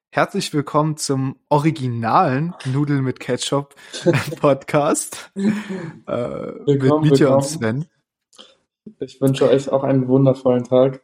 Herzlich willkommen zum originalen Nudeln mit Ketchup Podcast mit Willkommen, Mietje und willkommen. Sven. Ich wünsche euch auch einen wundervollen Tag.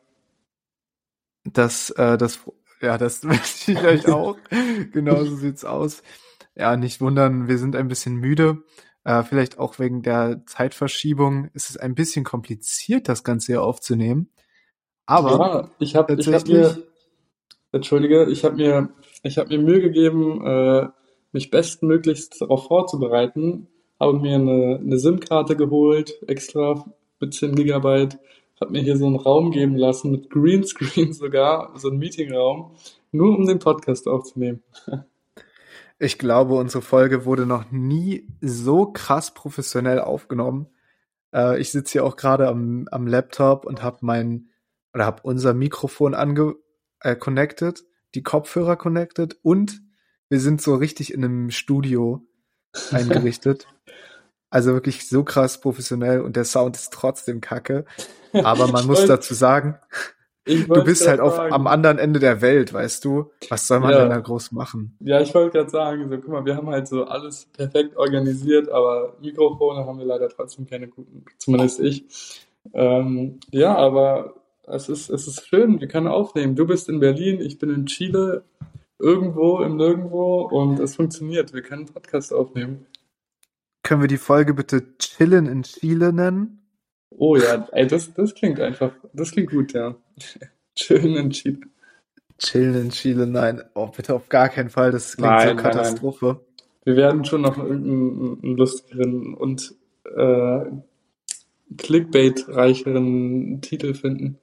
Das wünsche ich euch auch. Genauso sieht's aus. Ja, nicht wundern, wir sind ein bisschen müde. Vielleicht auch wegen der Zeitverschiebung ist es ein bisschen kompliziert, das Ganze hier aufzunehmen. Aber Ja, ich hab mir, tatsächlich, entschuldige, ich hab mir Mühe gegeben, mich bestmöglichst darauf vorzubereiten, habe mir eine SIM-Karte geholt, extra mit 10 Gigabyte, habe mir hier so einen Raum geben lassen, mit Greenscreen sogar, so einen Meetingraum, nur um den Podcast aufzunehmen. ich glaube, unsere Folge wurde noch nie so krass professionell aufgenommen. Ich sitze hier auch gerade am Laptop und habe unser Mikrofon connected, die Kopfhörer connected und wir sind so richtig in einem Studio eingerichtet. Also wirklich so krass professionell und der Sound ist trotzdem kacke. Aber man Ich muss wollte, dazu sagen, ich du wollte bist halt gerade am sagen, anderen Ende der Welt, weißt du? Was soll man denn da ja. groß machen? Ja, ich wollte gerade sagen, so, guck mal, wir haben halt so alles perfekt organisiert, aber Mikrofone haben wir leider trotzdem keine guten, zumindest ich. Ja, aber es ist schön, wir können aufnehmen. Du bist in Berlin, ich bin in Chile, irgendwo im Nirgendwo und es funktioniert. Wir können einen Podcast aufnehmen. Können wir die Folge bitte Chillen in Chile nennen? Oh ja, ey, das klingt einfach, das klingt gut, ja. Schön in Chile. Chillen in Chile, nein. Oh, bitte auf gar keinen Fall. Das klingt so Nein, nein, nein. Katastrophe. Wir werden schon noch irgendeinen lustigeren und äh, Clickbait-reicheren Titel finden.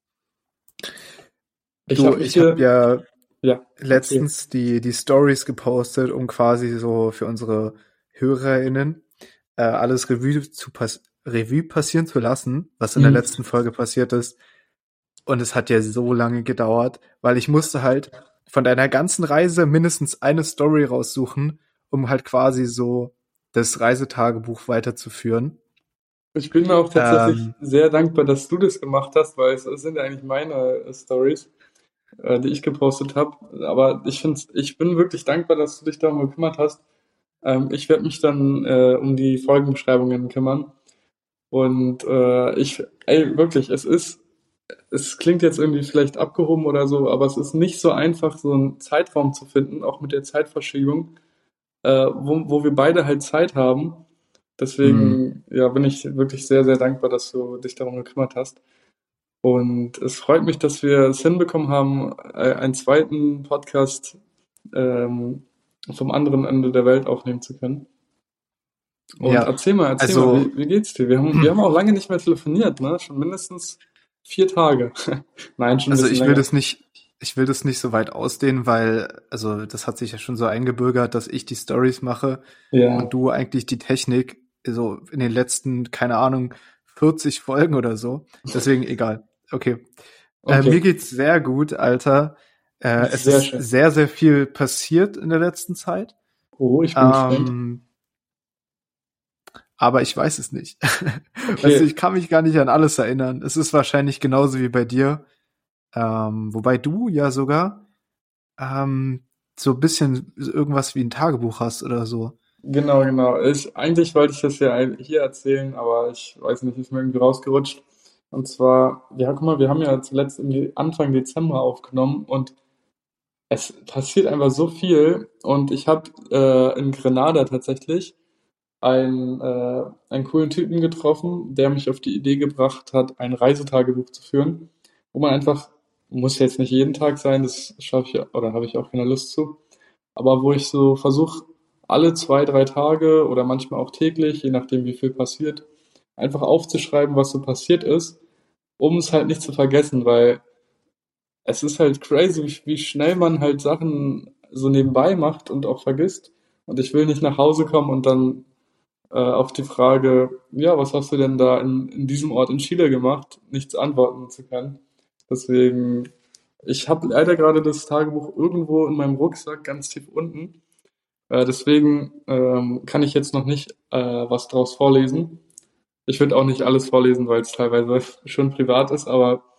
Ich Du, habe mich ich habe hier, ja ja, erzähl. letztens die Stories gepostet, um quasi so für unsere HörerInnen alles Revue passieren zu lassen, was in der Mhm. letzten Folge passiert ist. Und es hat ja so lange gedauert, weil ich musste halt von deiner ganzen Reise mindestens eine Story raussuchen, um halt quasi so das Reisetagebuch weiterzuführen. Ich bin auch tatsächlich Ähm, sehr dankbar, dass du das gemacht hast, weil es sind ja eigentlich meine Stories, die ich gepostet habe. Aber ich bin wirklich dankbar, dass du dich darum gekümmert hast. Ich werde mich dann um die Folgenbeschreibungen kümmern. Und ey, wirklich, es klingt jetzt irgendwie vielleicht abgehoben oder so, aber es ist nicht so einfach, so einen Zeitraum zu finden, auch mit der Zeitverschiebung, wo wir beide halt Zeit haben. hm. Deswegen, ja, bin ich wirklich sehr, sehr dankbar, dass du dich darum gekümmert hast. Und es freut mich, dass wir es hinbekommen haben, einen zweiten Podcast ähm, vom anderen Ende der Welt aufnehmen zu können. Und Ja, erzähl mal, also wie geht's dir? Wir haben auch lange nicht mehr telefoniert, ne? Schon mindestens 4 Tage. Nein, schon ein Also bisschen länger. ich will das nicht so weit ausdehnen, weil, also das hat sich ja schon so eingebürgert, dass ich die Stories mache Ja, und du eigentlich die Technik, so in den letzten, keine Ahnung, 40 Folgen oder so. Deswegen egal. Okay. okay. Mir geht's sehr gut, Alter. Es Sehr ist schön. sehr, sehr viel passiert in der letzten Zeit. Oh, ich bin gespannt. Ähm, aber ich weiß es nicht. Weißt du, Okay, ich kann mich gar nicht an alles erinnern. Es ist wahrscheinlich genauso wie bei dir. Wobei du ja sogar so ein bisschen irgendwas wie ein Tagebuch hast oder so. genau, genau. Eigentlich wollte ich das ja hier erzählen, aber ich weiß nicht, ist mir irgendwie rausgerutscht. Und zwar, ja, guck mal, wir haben ja zuletzt Anfang Dezember aufgenommen und es passiert einfach so viel. Und ich habe in Grenada tatsächlich einen coolen Typen getroffen, der mich auf die Idee gebracht hat, ein Reisetagebuch zu führen, wo man einfach, muss jetzt nicht jeden Tag sein, das schaffe ich oder habe ich auch keine Lust zu, aber wo ich so versuche, alle 2, 3 Tage oder manchmal auch täglich, je nachdem wie viel passiert, einfach aufzuschreiben, was so passiert ist, um es halt nicht zu vergessen, weil es ist halt crazy, wie schnell man halt Sachen so nebenbei macht und auch vergisst. Und ich will nicht nach Hause kommen und dann auf die Frage, ja, was hast du denn da in diesem Ort in Chile gemacht, nichts antworten zu können. Deswegen, ich habe leider gerade das Tagebuch irgendwo in meinem Rucksack ganz tief unten. Deswegen kann ich jetzt noch nicht was draus vorlesen. Ich würde auch nicht alles vorlesen, weil es teilweise schon privat ist, aber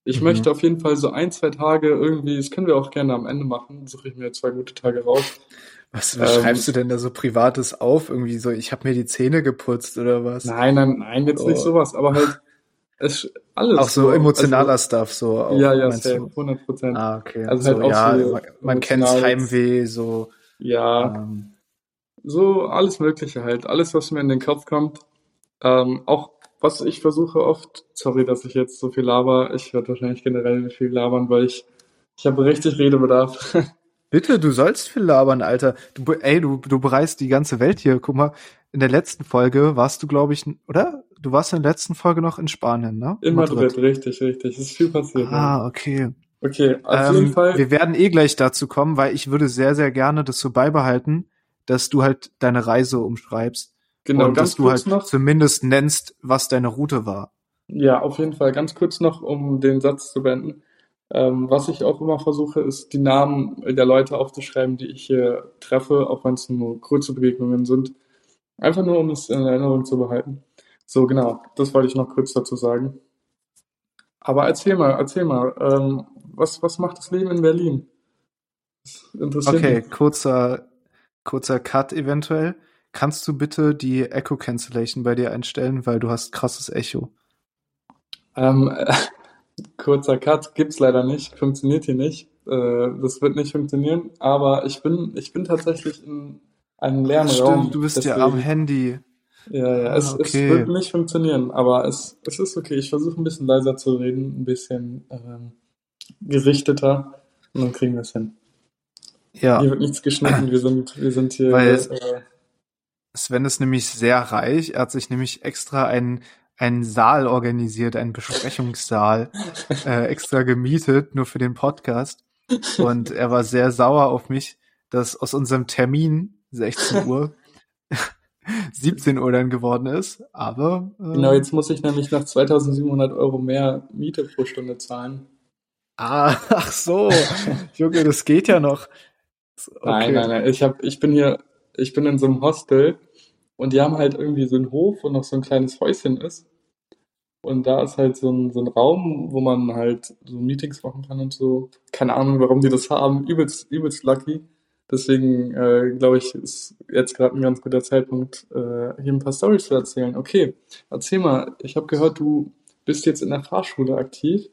Ich Mhm. möchte auf jeden Fall so ein, 2 Tage irgendwie, das können wir auch gerne am Ende machen, suche ich mir 2 gute Tage raus. Was schreibst du Ähm, denn da so Privates auf? Irgendwie so, ich habe mir die Zähne geputzt oder was? nein, nein, nein, jetzt nicht So, sowas, aber halt es auch alles so so, emotionaler also Stuff, so ja, auch, ja, meinst safe, du? 100%. Ah, okay. Also halt So, auch ja, so man kennt's emotionales, Heimweh, so, ja, ähm, so alles Mögliche halt, alles, was mir in den Kopf kommt. Auch was ich versuche oft, sorry, dass ich jetzt so viel laber, ich werde wahrscheinlich generell viel labern, weil ich habe richtig Redebedarf. bitte, du sollst viel labern, Alter. Du bereist die ganze Welt hier. Guck mal, in der letzten Folge warst du, glaube ich, oder? Du warst in der letzten Folge noch in Spanien, ne? In Madrid, Madrid. richtig, richtig. Es ist viel passiert, ja. Ah, okay. Okay, auf jeden Fall, Wir werden eh gleich dazu kommen, weil ich würde sehr, sehr gerne das so beibehalten, dass du halt deine Reise umschreibst genau, und dass ganz du kurz halt noch, zumindest nennst, was deine Route war. ja, auf jeden Fall ganz kurz noch, um den Satz zu beenden. Was ich auch immer versuche, ist, die Namen der Leute aufzuschreiben, die ich hier treffe, auch wenn es nur kurze Begegnungen sind. Einfach nur, um es in Erinnerung zu behalten. So, genau, das wollte ich noch kurz dazu sagen. Aber erzähl mal, was macht das Leben in Berlin? Interessiert mich. Okay, kurzer Cut eventuell. Kannst du bitte die Echo Cancellation bei dir einstellen, weil du hast krasses Echo. Ähm, kurzer Cut gibt's leider nicht, funktioniert hier nicht. Das wird nicht funktionieren, aber ich bin tatsächlich in einem Ah, leeren stimmt, Raum, du bist ja am deswegen. Handy. Ja, ja, Ah, es wird okay. nicht funktionieren, aber es ist okay. Ich versuche ein bisschen leiser zu reden, ein bisschen gerichteter und dann kriegen wir es hin. Hier Ja, wird nichts geschnitten, wir sind weil hier, Sven ist nämlich sehr reich. Er hat sich nämlich extra einen Saal organisiert, einen Besprechungssaal, extra gemietet, nur für den Podcast. Und er war sehr sauer auf mich, dass aus unserem Termin 16 Uhr 17 Uhr dann geworden ist. Aber genau, jetzt muss ich nämlich noch 2.700 € mehr Miete pro Stunde zahlen. ach so, Junge, das geht ja noch. Nein, nein, Okay. nein. Ich bin in so einem Hostel und die haben halt irgendwie so einen Hof, wo noch so ein kleines Häuschen ist. Und da ist halt so ein Raum, wo man halt so Meetings machen kann und so. Keine Ahnung, warum die das haben. Übelst lucky. Deswegen glaube ich, ist jetzt gerade ein ganz guter Zeitpunkt, hier ein paar Storys zu erzählen. Okay, erzähl mal. Ich habe gehört, du bist jetzt in der Fahrschule aktiv.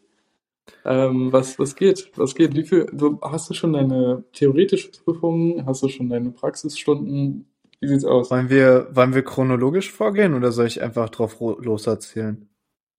Was geht? Was geht? Hast du schon deine theoretische Prüfung? Hast du schon deine Praxisstunden? Wie sieht's aus? Wollen wir chronologisch vorgehen oder soll ich einfach drauf loserzählen?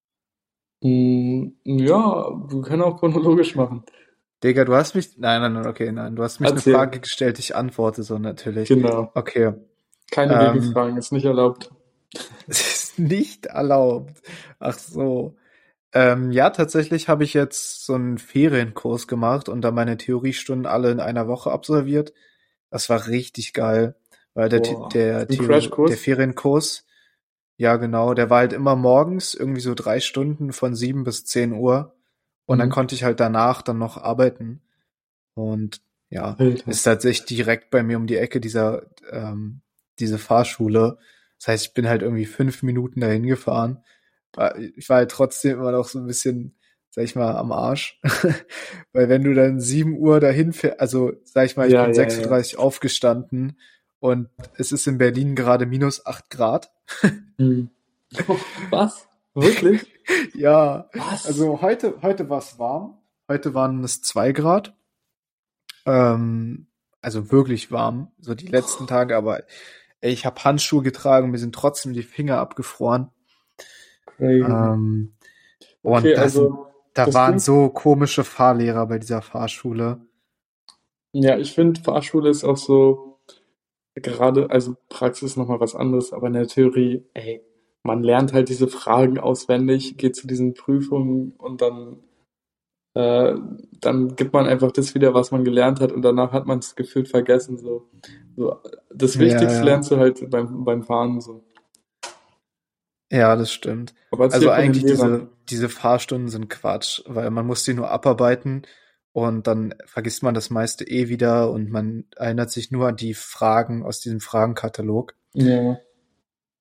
Ja, wir können auch chronologisch machen. Digga, du hast mich. Nein, okay, nein. Du hast mich eine Erzähl. Frage gestellt, ich antworte so natürlich. Genau. Okay. Keine Ähm, Gegenfragen, ist nicht erlaubt. es ist nicht erlaubt. Ach so. Ja, tatsächlich habe ich jetzt so einen Ferienkurs gemacht und da meine Theoriestunden alle in einer Woche absolviert. Das war richtig geil, weil Boah. Ein Der Crashkurs? Ferienkurs, ja genau, der war halt immer morgens irgendwie so 3 Stunden von 7 bis 10 Uhr und dann Mhm. konnte ich halt danach dann noch arbeiten. Und ja, Alter. ist tatsächlich direkt bei mir um die Ecke diese Fahrschule. Das heißt, ich bin halt irgendwie 5 Minuten dahin gefahren. Ich war halt trotzdem immer noch so ein bisschen, sag ich mal, am Arsch. Weil wenn du dann 7 Uhr dahin fährst, also sag ich mal, ich Ja, bin ja, sechs Uhr ja. dreißig aufgestanden und es ist in Berlin gerade -8 Grad. Mhm. Was? Wirklich? Ja, Was? also heute war es warm. Heute waren es 2 Grad. Ähm, also wirklich warm, so die letzten Tage, aber ey, ich habe Handschuhe getragen, mir sind trotzdem die Finger abgefroren. Crazy. Ähm, Okay, und also da das waren klingt, so komische Fahrlehrer bei dieser Fahrschule. ja, ich finde, Fahrschule ist auch so, gerade, also Praxis ist nochmal was anderes, aber in der Theorie, ey, man lernt halt diese Fragen auswendig, geht zu diesen Prüfungen und äh, dann gibt man einfach das wieder, was man gelernt hat und danach hat man es gefühlt vergessen. So, das Ja, Wichtigste ja. lernst du halt beim Fahren so. Ja, das stimmt. Aber erzähl Also von den eigentlich Lehrern. diese Fahrstunden sind Quatsch, weil man muss die nur abarbeiten und dann vergisst man das meiste eh wieder und man erinnert sich nur an die Fragen aus diesem Fragenkatalog. Ja.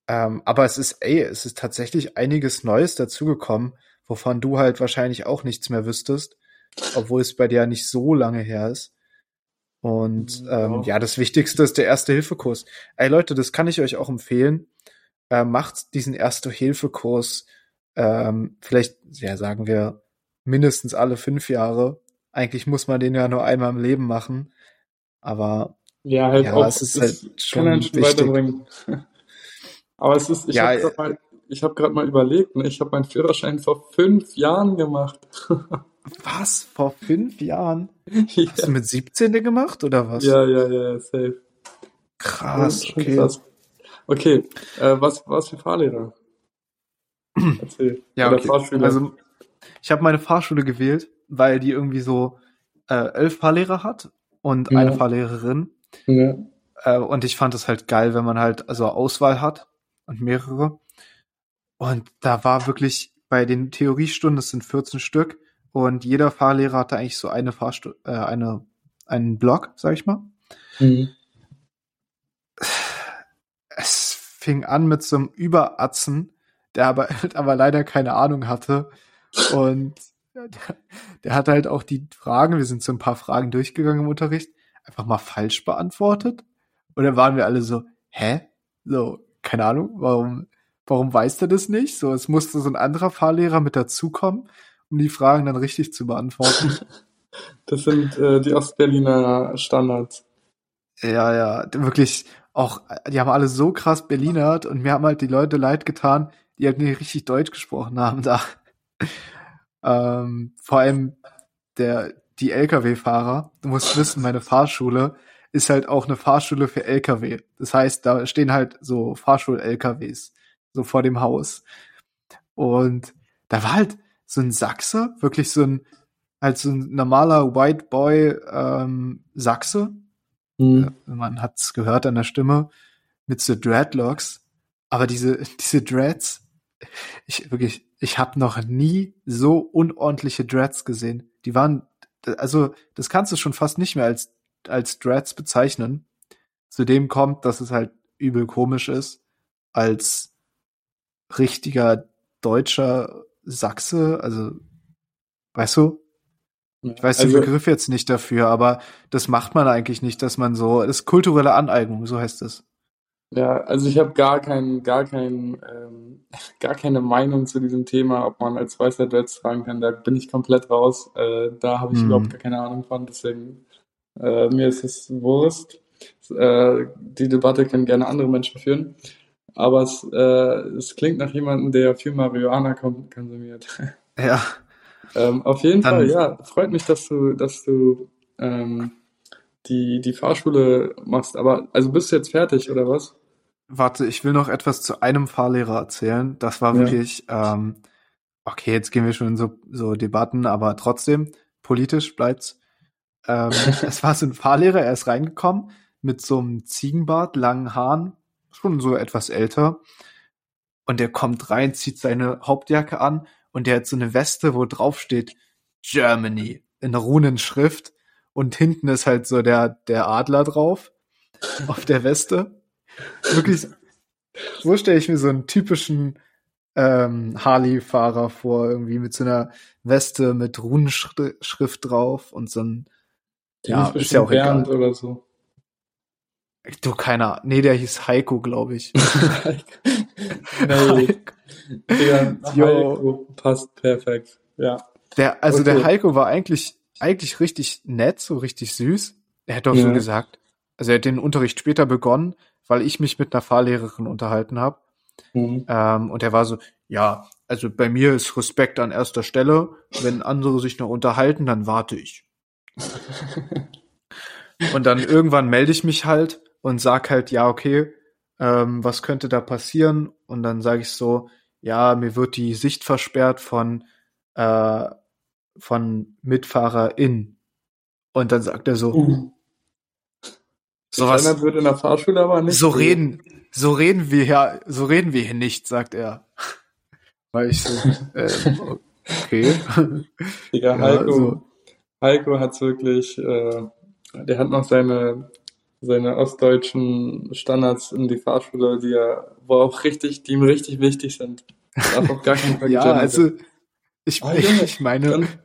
Aber es ist tatsächlich einiges Neues dazugekommen, wovon du halt wahrscheinlich auch nichts mehr wüsstest, obwohl es bei dir ja nicht so lange her ist. Und Ja. ja, das Wichtigste ist der Erste-Hilfe-Kurs. Ey Leute, das kann ich euch auch empfehlen. Macht diesen Erste-Hilfe-Kurs vielleicht, ja, sagen wir, mindestens alle 5 Jahre. Eigentlich muss man den ja nur einmal im Leben machen. Aber Ja, halt ja, auch, es ist halt das kann einen schon schon wichtig. weiterbringen. Aber es ist, Ja, ich habe gerade mal überlegt, ne? Ich habe meinen Führerschein vor 5 Jahren gemacht. was? Vor 5 Jahren? Hast du Ja, mit 17 gemacht oder was? ja, safe. Krass, Schon okay. krass. Okay, was für Fahrlehrer? Erzähl. Ja, Oder okay. Fahrschüler. Also ich habe meine Fahrschule gewählt, weil die irgendwie so 11 Fahrlehrer hat und eine Ja, Fahrlehrerin. ja. Und ich fand es halt geil, wenn man halt also Auswahl hat und mehrere. Und da war wirklich bei den Theoriestunden, das sind 14 Stück, und jeder Fahrlehrer hatte eigentlich so eine Fahrstunde, einen Block, sag ich mal. Mhm. Es fing an mit so einem Überatzen, der aber leider keine Ahnung hatte. Und der, der hat halt auch die Fragen, wir sind so ein paar Fragen durchgegangen im Unterricht, einfach mal falsch beantwortet. Und dann waren wir alle so, hä? So, keine Ahnung, warum weiß der das nicht? So, es musste so ein anderer Fahrlehrer mit dazukommen, um die Fragen dann richtig zu beantworten. Das sind die Ostberliner Standards. Ja, ja, wirklich auch, die haben alle so krass Berlinert und mir haben halt die Leute leid getan, die halt nicht richtig Deutsch gesprochen haben da. Vor allem die Lkw-Fahrer. Du musst wissen, meine Fahrschule ist halt auch eine Fahrschule für Lkw. Das heißt, da stehen halt so Fahrschul-Lkws so vor dem Haus. Und da war halt so ein Sachse, wirklich halt so ein normaler White Boy Sachse. Mhm. Man hat's gehört an der Stimme mit so Dreadlocks. Aber diese Dreads, ich habe noch nie so unordentliche Dreads gesehen. Die waren, also das kannst du schon fast nicht mehr als Dreads bezeichnen. Zudem kommt, dass es halt übel komisch ist, als richtiger deutscher Sachse, also weißt du, Ja, ich weiß den also Begriff jetzt nicht dafür, aber das macht man eigentlich nicht, dass man so, das ist kulturelle Aneignung, so heißt es. Ja, also ich habe gar keine Meinung zu diesem Thema, ob man als Weißer Dreads tragen kann. Da bin ich komplett raus. Da habe ich überhaupt gar Hm. keine Ahnung von. Deswegen mir ist es Wurst. Die Debatte können gerne andere Menschen führen. Aber es klingt nach jemandem, der viel Marihuana konsumiert. Ja, Auf jeden Fall, dann ja. Freut mich, dass du ähm, die Fahrschule machst. Aber also bist du jetzt fertig oder was? warte, ich will noch etwas zu einem Fahrlehrer erzählen. Das war Ja. wirklich, okay, jetzt gehen wir schon in so Debatten, aber trotzdem, politisch bleibt's. Es war so ein Fahrlehrer, er ist reingekommen mit so einem Ziegenbart, langen Haaren, schon so etwas älter. Und der kommt rein, zieht seine Hauptjacke an und der hat so eine Weste, wo drauf steht Germany in Runenschrift. Und hinten ist halt so der Adler drauf auf der Weste. Wirklich, so stelle ich mir so einen typischen Harley-Fahrer vor, irgendwie mit so einer Weste mit Runenschrift drauf und so ein, Der ja, hieß ist ja bestimmt auch Bernd egal. oder so. Du, keiner, nee, der hieß Heiko, glaube ich. Nee, Heiko. Digga, Jo. Heiko passt perfekt. Ja, Der okay. Heiko war eigentlich richtig nett, so richtig süß. Er hat auch so Ja. gesagt, also er hat den Unterricht später begonnen, weil ich mich mit einer Fahrlehrerin unterhalten habe. Mhm. Und er war so, ja, also bei mir ist Respekt an erster Stelle. Wenn andere sich noch unterhalten, dann warte ich. Und dann irgendwann melde ich mich halt und sag halt, ja, okay, was könnte da passieren? Und dann sage ich so, ja, mir wird die Sicht versperrt äh, von MitfahrerInnen. Und dann sagt er so, Uh. sowas, Gekennert wird in der Fahrschule aber so nicht, Digga. reden, so reden wir hier nicht, sagt er. Weil ich so, okay. Digga, Ja, so. Heiko hat's wirklich, der hat noch seine seine ostdeutschen Standards in die Fahrschule, die ihm richtig wichtig sind. Darf auf gar keinen Fall Ja, gegendert werden. also ich, Ah, Junge, ich meine, ganz,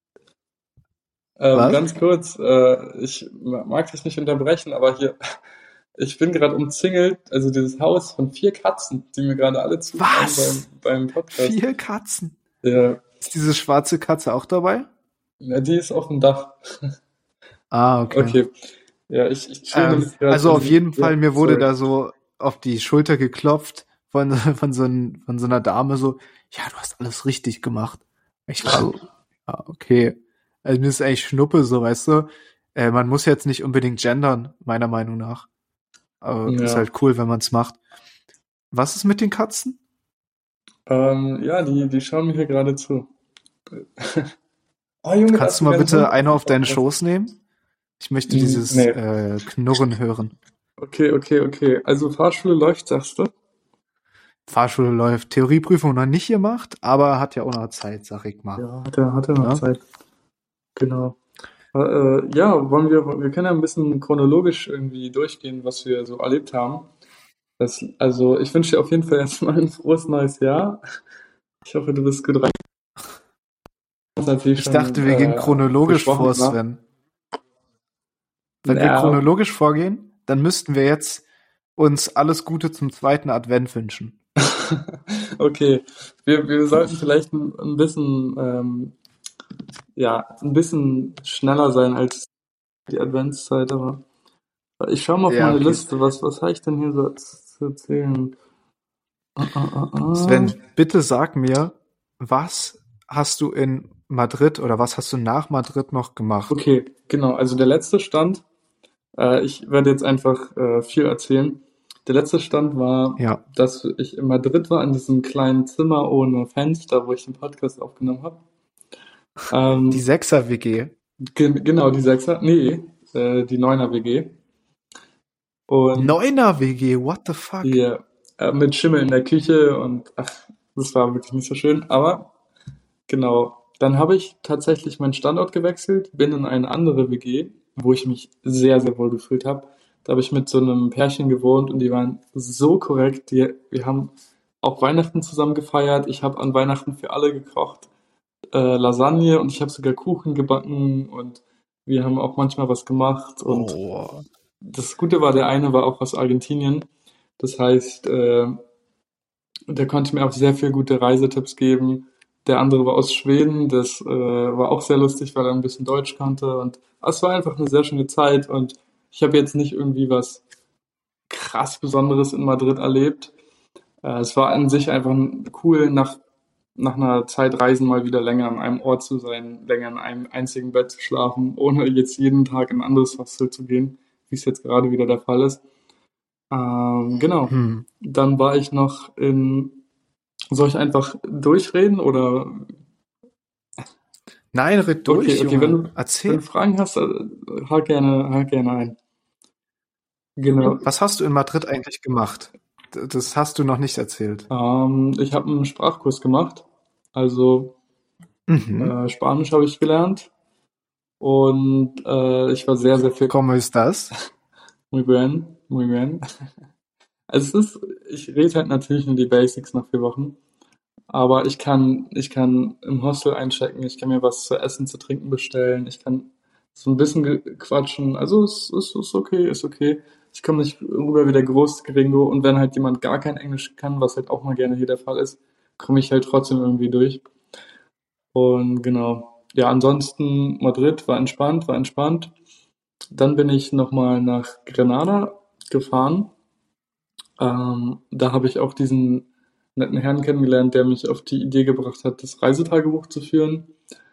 was? ganz kurz, ich mag dich nicht unterbrechen, aber hier, ich bin gerade umzingelt, also dieses Haus von 4 Katzen, die mir gerade alle zuschauen Was? beim Podcast. 4 Katzen? Ja, Ist diese schwarze Katze auch dabei? ja, die ist auf dem Dach. Ah, okay. Okay, ja, ich chill nämlich gerade Also auf jeden ja, Fall, mir wurde sorry. da so auf die Schulter geklopft von so einer Dame so, ja, du hast alles richtig gemacht. Ich war so, ja, okay. Also mir ist eigentlich Schnuppe, so, weißt du. Man muss jetzt nicht unbedingt gendern, meiner Meinung nach. Aber ist Ja, halt cool, wenn man es macht. Was ist mit den Katzen? ja, die schauen mir hier gerade zu. Oh Junge, da ist Kannst du mal sogar ein Hund bitte auf eine dem auf deinen Podcast. Schoß nehmen? Ich möchte dieses Nee. Knurren hören. Okay. Also Fahrschule läuft, sagst du? Fahrschule läuft, Theorieprüfung noch nicht gemacht, aber hat ja auch noch Zeit, sag ich mal. Ja, hat er noch Ne? Zeit. Genau. Ja, wir können ja ein bisschen chronologisch irgendwie durchgehen, was wir so erlebt haben. Also ich wünsche dir auf jeden Fall erstmal ein frohes neues Jahr. Ich hoffe, du bist gut rein. Das ist natürlich Ich schon dachte, wir gehen chronologisch besprochen, vor, war. Sven. Wenn wir Ja, chronologisch vorgehen, dann müssten wir jetzt uns alles Gute zum zweiten Advent wünschen. okay. Wir sollten vielleicht ein bisschen, ja, ein bisschen schneller sein als die Adventszeit, aber ich schaue mal auf Ja, meine okay. Liste. Was habe ich denn hier so zu erzählen? Ah. Sven, bitte sag mir, was hast du in Madrid oder was hast du nach Madrid noch gemacht? Okay, genau. Also der letzte Stand, ich werde jetzt einfach viel erzählen. Der letzte Stand war, Ja, dass ich in Madrid war, in diesem kleinen Zimmer ohne Fenster, wo ich den Podcast aufgenommen habe. die Ähm, Sechser-WG. genau, die Sechser, nee, die Neuner WG. Und Neuner-WG, what the fuck? hier mit Schimmel in der Küche und ach, das war wirklich nicht so schön. Aber genau, dann habe ich tatsächlich meinen Standort gewechselt, bin in eine andere WG, wo ich mich sehr, sehr wohl gefühlt habe. Da habe ich mit so einem Pärchen gewohnt und die waren so korrekt. Wir haben auch Weihnachten zusammen gefeiert. Ich habe an Weihnachten für alle gekocht, Lasagne und ich habe sogar Kuchen gebacken und wir haben auch manchmal was gemacht. Und Oh. das Gute war, der eine war auch aus Argentinien. Das heißt, der konnte mir auch sehr viel gute Reisetipps geben. Der andere war aus Schweden, das war auch sehr lustig, weil er ein bisschen Deutsch konnte. Und es war einfach eine sehr schöne Zeit und ich habe jetzt nicht irgendwie was krass Besonderes in Madrid erlebt. Es war an sich einfach cool, nach einer Zeit Reisen mal wieder länger an einem Ort zu sein, länger in einem einzigen Bett zu schlafen, ohne jetzt jeden Tag in ein anderes Hostel zu gehen, wie es jetzt gerade wieder der Fall ist. Genau. Hm. Dann war ich noch in soll ich einfach durchreden oder? Nein, red durch, Okay, Junge. wenn du Erzähl. Fragen hast, hak gerne ein. Genau. Was hast du in Madrid eigentlich gemacht? Das hast du noch nicht erzählt. Ich habe einen Sprachkurs gemacht. Also Mhm. Spanisch habe ich gelernt und ich war sehr, sehr viel. ¿Cómo estás? Muy bien, muy bien. Also ich rede halt natürlich nur die Basics nach 4 Wochen. Aber ich kann im Hostel einchecken, ich kann mir was zu essen, zu trinken bestellen, ich kann so ein bisschen quatschen. Also ist okay, ist okay. Ich komme nicht rüber wie der große Gringo und wenn halt jemand gar kein Englisch kann, was halt auch mal gerne hier der Fall ist, komme ich halt trotzdem irgendwie durch. Und genau. Ja, ansonsten Madrid war entspannt, war entspannt. Dann bin ich nochmal nach Grenada gefahren. Da habe ich auch diesen netten Herrn kennengelernt, der mich auf die Idee gebracht hat, das Reisetagebuch zu führen.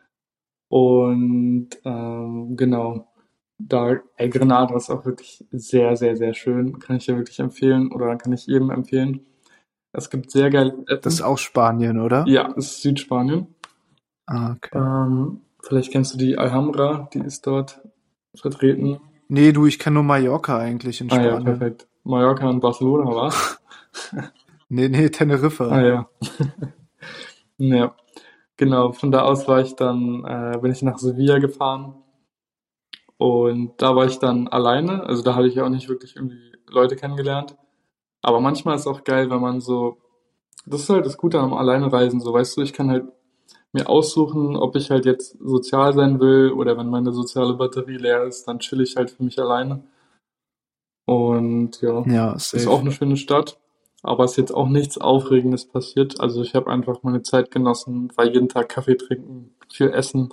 Und genau, Grenada ist auch wirklich sehr, sehr, sehr schön. Kann ich dir wirklich empfehlen oder kann ich jedem empfehlen. Es gibt sehr geiles Das ist Essen. auch Spanien, oder? Ja, es ist Südspanien. Ah, okay. Vielleicht kennst du die Alhambra, die ist dort vertreten. Nee, du, ich kenne nur Mallorca eigentlich in Ah ja, Spanien. perfekt. Mallorca und Barcelona war's. Nee, Teneriffa. Ah ja. Ja. Genau, von da aus bin ich nach Sevilla gefahren Und da war ich dann alleine, also da habe ich ja auch nicht wirklich irgendwie Leute kennengelernt. Aber manchmal ist es auch geil, wenn man so, das ist halt das Gute am Alleinereisen, so weißt du, ich kann halt mir aussuchen, ob ich halt jetzt sozial sein will oder wenn meine soziale Batterie leer ist, dann chill ich halt für mich alleine. Und ja, Ja, ist auch safe. eine schöne Stadt, aber ist jetzt auch nichts Aufregendes passiert. Also ich habe einfach meine Zeit genossen, war jeden Tag Kaffee trinken, viel essen.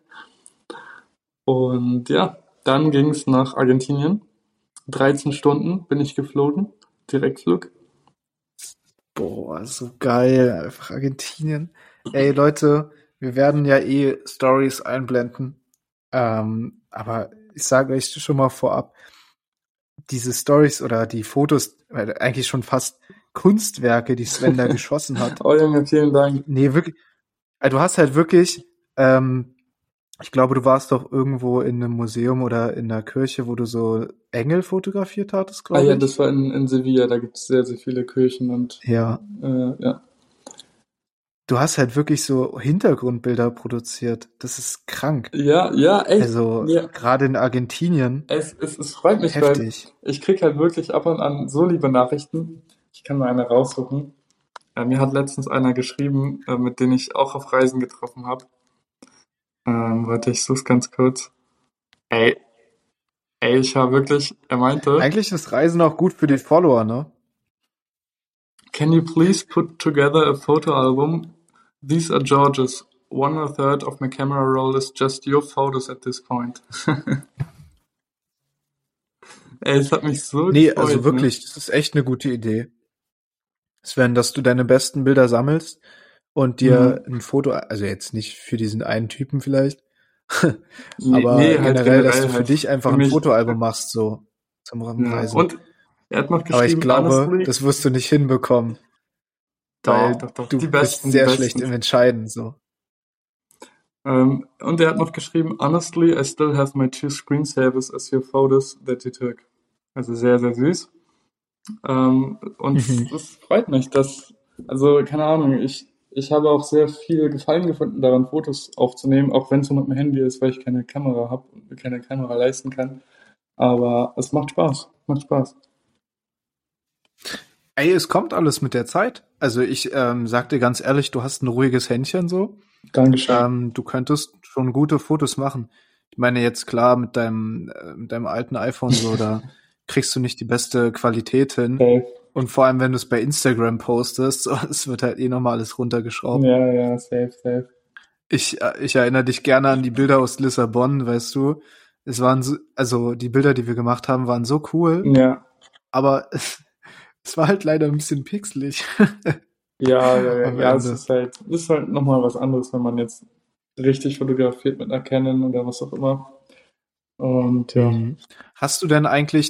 Und ja, dann ging es nach Argentinien. 13 Stunden bin ich geflogen, Direktflug. Boah, so geil. Einfach Argentinien. Ey, Leute, wir werden ja eh Stories einblenden. Aber ich sage euch schon mal vorab, diese Stories oder die Fotos, eigentlich schon fast Kunstwerke, die Sven da geschossen hat. Oh Junge, vielen Dank. Nee, wirklich. Du hast halt wirklich, ich glaube, du warst doch irgendwo in einem Museum oder in einer Kirche, wo du so Engel fotografiert hattest, Ah glaube ja, ich. das war in Sevilla, da gibt es sehr, sehr viele Kirchen und Ja. ja. Du hast halt wirklich so Hintergrundbilder produziert. Das ist krank. Ja, ja, echt. Also Ja, gerade in Argentinien es freut mich, weil heftig. ich krieg halt wirklich ab und an so liebe Nachrichten. Ich kann mal eine raussuchen. Mir hat letztens einer geschrieben, mit dem ich auch auf Reisen getroffen habe. Warte, ich such's ganz kurz. Ey, ey, ich war wirklich, er meinte, Eigentlich ist Reisen auch gut für die Follower, ne? can you please put together a photo album? These are George's. One or third of my camera roll is just your photos at this point. Ey, es hat mich so Nee, also gefreut, ne? wirklich, das ist echt eine gute Idee. Sven, dass du deine besten Bilder sammelst und dir Mhm. ein Foto, also jetzt nicht für diesen einen Typen vielleicht, Nee, aber nee, halt generell, dass du generell für halt dich für einfach ein mich. Fotoalbum machst, so zum Ja. Reisen. Und er hat noch Aber ich geschrieben, glaube, honestly, das wirst du nicht hinbekommen, doch, weil doch, doch, du die bist besten, die sehr schlecht besten. im Entscheiden, so. Und er hat noch geschrieben, honestly, I still have my two screensavers as your photos that you took. Also sehr, sehr süß. Und Mhm. das freut mich, dass, also keine Ahnung, ich habe auch sehr viel Gefallen gefunden daran, Fotos aufzunehmen, auch wenn es nur mit dem Handy ist, weil ich keine Kamera habe und mir keine Kamera leisten kann. Aber es macht Spaß, macht Spaß. Ey, es kommt alles mit der Zeit. Also ich sag dir ganz ehrlich, du hast ein ruhiges Händchen so. Dankeschön. Du könntest schon gute Fotos machen. Ich meine jetzt klar mit deinem alten iPhone so, da kriegst du nicht die beste Qualität hin. Safe. Und vor allem, wenn du es bei Instagram postest, so, es wird halt eh nochmal alles runtergeschraubt. Ja, ja, safe, safe. Ich erinnere dich gerne an die Bilder aus Lissabon, weißt du. Es waren so, also die Bilder, die wir gemacht haben, waren so cool, Ja, aber es war halt leider ein bisschen pixelig ja, ja, ja, am ja, es Ende. ist halt nochmal was anderes, wenn man jetzt richtig fotografiert mit einer Canon oder was auch immer. Und ja. Mhm. Hast du denn eigentlich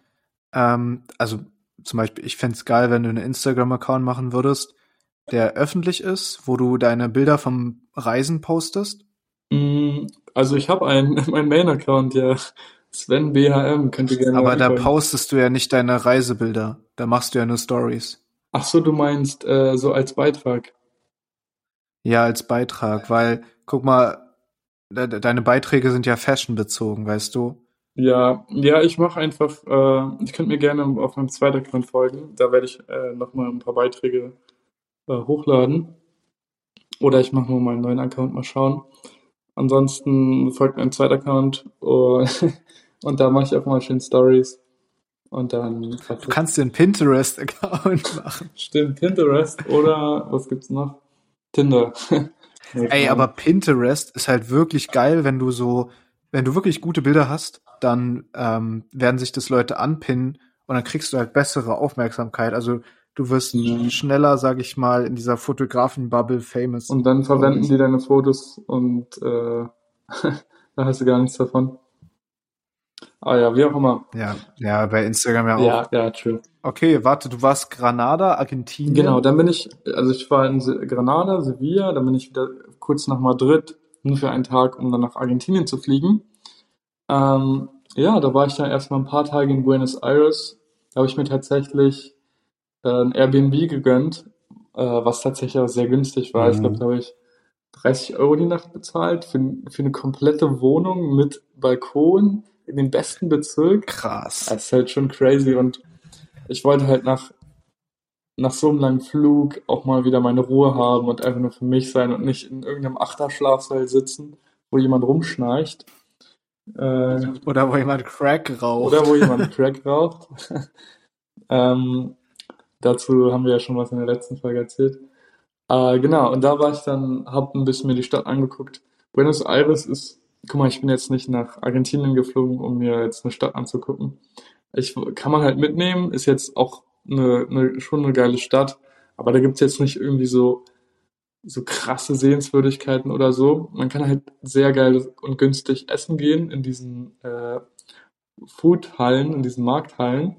also zum Beispiel, ich fänd's geil, wenn du einen Instagram-Account machen würdest, der öffentlich ist, wo du deine Bilder vom Reisen postest? Also ich habe einen, mein Main-Account, ja, Sven BHM, könnt ihr gerne Aber da reinfolgen. postest du ja nicht deine Reisebilder. Da machst du ja nur Stories. Ach so, du meinst so als Beitrag. Ja, als Beitrag, weil, guck mal, deine Beiträge sind ja fashionbezogen, weißt du? Ja, ja, ich mache einfach, ich könnt mir gerne auf meinem zweiten Account folgen. Da werde ich nochmal ein paar Beiträge hochladen. Oder ich mache nur meinen neuen Account mal schauen. Ansonsten folgt mir ein zweiter Account und da mache ich einfach mal schön Stories und dann Du passt es. kannst dir einen Pinterest-Account machen. Stimmt, Pinterest oder was gibt's noch? Tinder. Nee, Ey, keine aber Ahnung. Pinterest ist halt wirklich geil, wenn du wirklich gute Bilder hast, dann werden sich das Leute anpinnen und dann kriegst du halt bessere Aufmerksamkeit. Also du wirst Ja. schneller, sag ich mal, in dieser Fotografen-Bubble famous, Und dann glaube verwenden die ich. deine Fotos und da hast du gar nichts davon. Aber ja, wie auch immer. Ja, ja, bei Instagram ja auch. Ja, ja, true. Okay, warte, du warst Granada, Genau, Argentinien, dann bin ich, also ich war in Granada, Sevilla, dann bin ich wieder kurz nach Madrid, nur für einen Tag, um dann nach Argentinien zu fliegen. Ja, da war ich dann erstmal ein paar Tage in Buenos Aires. Da habe ich mir tatsächlich ein Airbnb gegönnt, was tatsächlich auch sehr günstig war. Ich glaube, Uh. da habe ich 30 € die Nacht bezahlt für eine komplette Wohnung mit Balkon in dem besten Bezirk. Krass. Das ist halt schon crazy und ich wollte halt nach so einem langen Flug auch mal wieder meine Ruhe haben und einfach nur für mich sein und nicht in irgendeinem Achterschlafsaal sitzen, wo jemand rumschnarcht. Oder wo jemand Crack raucht. Oder wo jemand Crack raucht. ähm, Dazu haben wir ja schon was in der letzten Folge erzählt. Genau, und da war ich dann, hab ein bisschen mir die Stadt angeguckt. Buenos Aires ist, guck mal, ich bin jetzt nicht nach Argentinien geflogen, um mir jetzt eine Stadt anzugucken. Kann man halt mitnehmen, ist jetzt auch schon eine geile Stadt, aber da gibt's jetzt nicht irgendwie so krasse Sehenswürdigkeiten oder so. Man kann halt sehr geil und günstig essen gehen in diesen Foodhallen, in diesen Markthallen.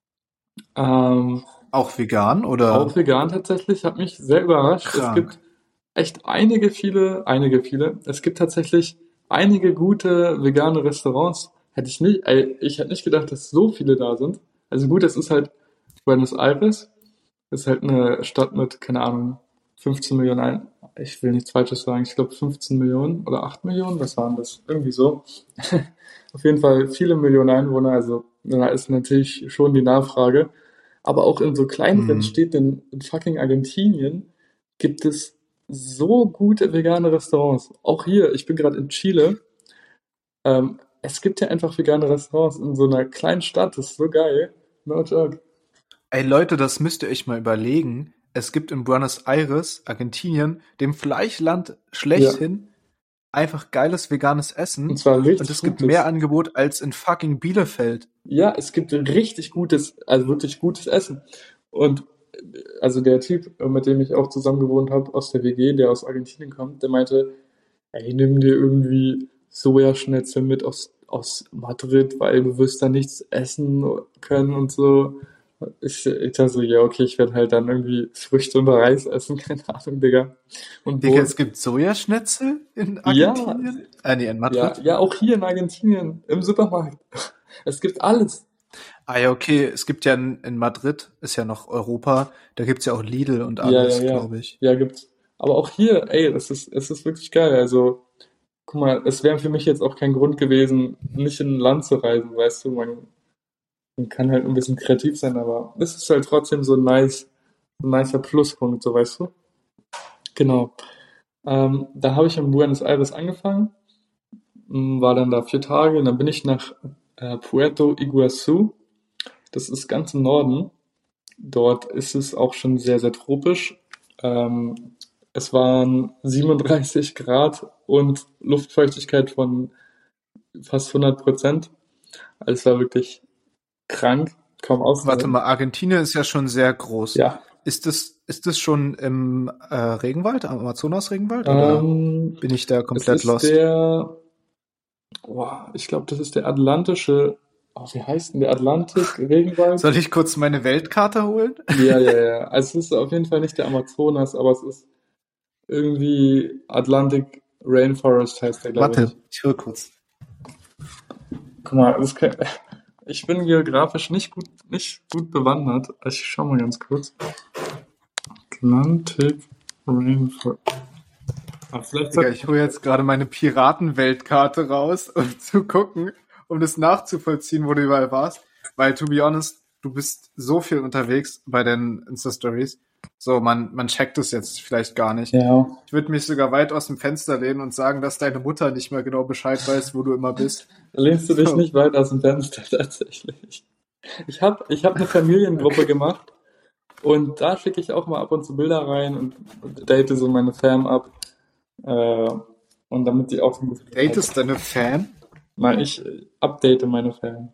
Ähm, Auch vegan auch oder vegan tatsächlich, hat mich sehr überrascht. Es krank? gibt echt einige viele. Es gibt tatsächlich einige gute vegane Restaurants. Ich hätte nicht gedacht, dass so viele da sind. Also gut, es ist halt Buenos Aires. Das ist halt eine Stadt mit, keine Ahnung, 15 Millionen ich will nichts Falsches sagen. Ich glaube 15 Millionen oder 8 Millionen, was waren das? Irgendwie so. Auf jeden Fall viele Millionen Einwohner, also da ist natürlich schon die Nachfrage. Aber auch in so kleineren Hm. Städten in fucking Argentinien gibt es so gute vegane Restaurants. Auch hier, ich bin gerade in Chile. Es gibt ja einfach vegane Restaurants in so einer kleinen Stadt. Das ist so geil. No joke. Ey Leute, das müsst ihr euch mal überlegen. Es gibt in Buenos Aires, Argentinien, dem Fleischland Ja, schlechthin, einfach geiles veganes und Essen zwar und richtig es gibt mehr gutes. Angebot als in fucking Bielefeld. Ja, es gibt richtig gutes, also wirklich gutes Essen. Und also der Typ, mit dem ich auch zusammen gewohnt habe aus der WG, der aus Argentinien kommt, der meinte, ey, nimm dir irgendwie Sojaschnitzel mit aus Madrid, weil du wirst da nichts essen können und so. Ich dachte so, ja, okay, ich werde halt dann irgendwie Früchte und Reis essen, keine Ahnung, Digga. Und Digga, Bohnen. es gibt Sojaschnitzel in Ja, Argentinien? Nee, in ja, Madrid. ja, auch hier in Argentinien, im Supermarkt. Es gibt alles. Ah ja, okay, es gibt ja in Madrid, ist ja noch Europa, da gibt's ja auch Lidl und Ja, ja, alles, ja. glaube ich. Ja, gibt's. Aber auch hier, ey, es ist wirklich geil. Also, guck mal, es wäre für mich jetzt auch kein Grund gewesen, nicht in ein Land zu reisen, weißt du, man kann halt ein bisschen kreativ sein, aber es ist halt trotzdem so ein nicer Pluspunkt, so weißt du. Genau. Da habe ich in Buenos Aires angefangen, war dann da 4 Tage und dann bin ich nach Puerto Iguazú. Das ist ganz im Norden. Dort ist es auch schon sehr, sehr tropisch. Ähm, Es waren 37 Grad und Luftfeuchtigkeit von fast 100%. Also es war wirklich krank, kaum Warte auszuhalten. mal, Argentinien ist ja schon sehr groß. Ja, Ist das schon im Regenwald, am Amazonas-Regenwald, oder ähm, bin ich da es komplett ist lost? ich glaube, das ist der atlantische, wie heißt denn der Atlantik-Regenwald? Soll ich kurz meine Weltkarte holen? Ja, ja, ja. Also es ist auf jeden Fall nicht der Amazonas, aber es ist irgendwie Atlantic Rainforest heißt der, glaube Warte, ich. ich hol kurz. Guck mal, ich bin geografisch nicht gut bewandert. Ich schau mal ganz kurz. Atlantic Rainforest. Vielleicht Digga, sollte ich hole jetzt gerade meine Piraten-Weltkarte raus, um zu gucken, um das nachzuvollziehen, wo du überall warst. Weil, to be honest, du bist so viel unterwegs bei den Insta-Stories. So, man checkt es jetzt vielleicht gar nicht. ja, Ich würde mich sogar weit aus dem Fenster lehnen und sagen, dass deine Mutter nicht mehr genau Bescheid weiß, wo du immer bist. da lehnst du dich So, nicht weit aus dem Fenster tatsächlich. Ich hab eine Familiengruppe okay. gemacht und da schicke ich auch mal ab und zu Bilder rein und date so meine Fam ab. Äh, und damit die auch so ein bisschen Bescheid Datest deine Fan? Nein, ich update meine Fam.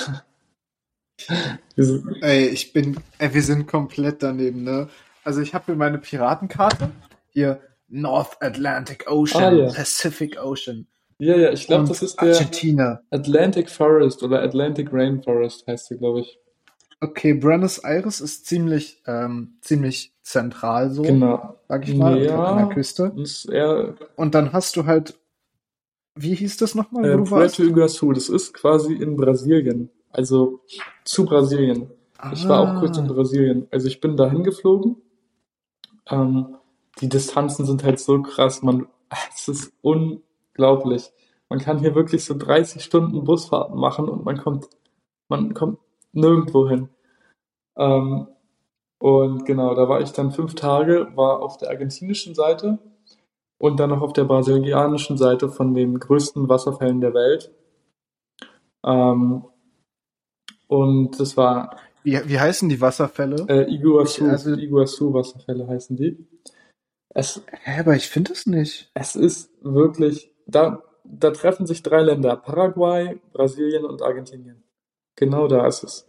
Diese- Wir sind komplett daneben, ne? Also ich habe hier meine Piratenkarte. Hier North Atlantic Ah Ocean, ja. Pacific Ocean Ja, ja, ich glaube, das und ist der Argentina. Atlantic Forest oder Atlantic Rainforest heißt sie, glaube ich. Okay, Buenos Aires ist ziemlich zentral so, Genau. sag ich mal, und halt an der Ja, Küste. ist eher Und dann hast du halt, wie hieß das nochmal, wo du Puerto warst? Iguaçu, das ist quasi in Brasilien. Also zu Brasilien. Ich war auch kurz in Ah, Brasilien. Also ich bin dahin geflogen. Ähm, die Distanzen sind halt so krass, es ist unglaublich. Man kann hier wirklich so 30 Stunden Busfahrten machen und man kommt nirgendwo hin. Ähm, und genau, da war ich dann 5 Tage, war auf der argentinischen Seite und dann noch auf der brasilianischen Seite von den größten Wasserfällen der Welt. Ähm, und das war Wie heißen die Wasserfälle? Also, Iguazu-Wasserfälle heißen die. Es, aber ich finde es nicht. es ist wirklich, da treffen sich 3 Länder, Paraguay, Brasilien und Argentinien. Genau da ist es.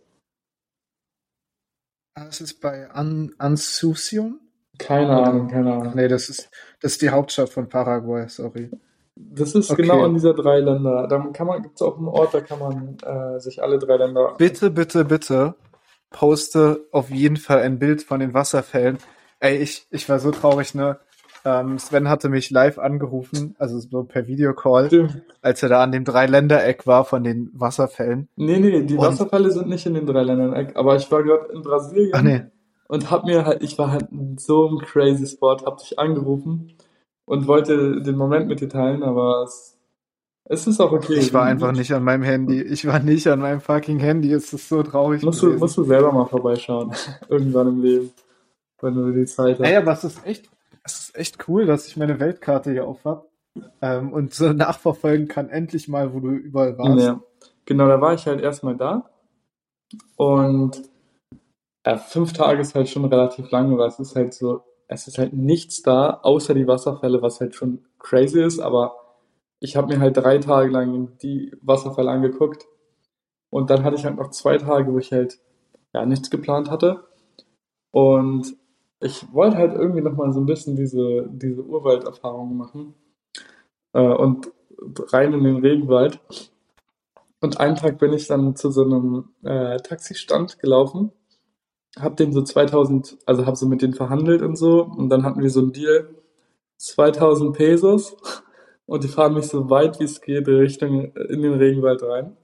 Es ist bei Asunción? Keine Ahnung, Oder? keine Ach Ahnung. nee, das ist die Hauptstadt von Paraguay, sorry. Das ist genau Okay. an dieser 3 Länder. Gibt es auch einen Ort, da kann man sich alle 3 Länder. Bitte, bitte, bitte poste auf jeden Fall ein Bild von den Wasserfällen. Ey, ich war so traurig, ne? Sven hatte mich live angerufen, also so per Videocall, Stimmt. als er da an dem Dreiländereck war von den Wasserfällen. Nee, die Und, Wasserfälle sind nicht in den 3 Ländern. Aber ich war gerade in ach nee, Brasilien und ich war halt in so einem crazy Spot, hab dich angerufen und wollte den Moment mit dir teilen, aber es ist auch okay. ich war einfach nicht an meinem Handy. Ich war nicht an meinem fucking Handy. Es ist so traurig Musst gewesen. du selber mal vorbeischauen. Irgendwann im Leben, wenn du die Zeit Ey, hast. aber es ist echt cool, dass ich meine Weltkarte hier auf hab, und so nachverfolgen kann, endlich mal, wo du überall warst. Ja. Genau, da war ich halt erstmal da und 5 Tage ist halt schon relativ lange, weil es ist halt nichts da, außer die Wasserfälle, was halt schon crazy ist, aber ich habe mir halt 3 Tage lang die Wasserfälle angeguckt und dann hatte ich halt noch 2 Tage, wo ich halt ja nichts geplant hatte und ich wollte halt irgendwie nochmal so ein bisschen diese Urwalderfahrung machen und rein in den Regenwald. Und einen Tag bin ich dann zu so einem Taxistand gelaufen, hab den so 2000, also hab so mit denen verhandelt und so. Und dann hatten wir so einen Deal, 2000 Pesos. Und die fahren mich so weit wie es geht Richtung in den Regenwald rein.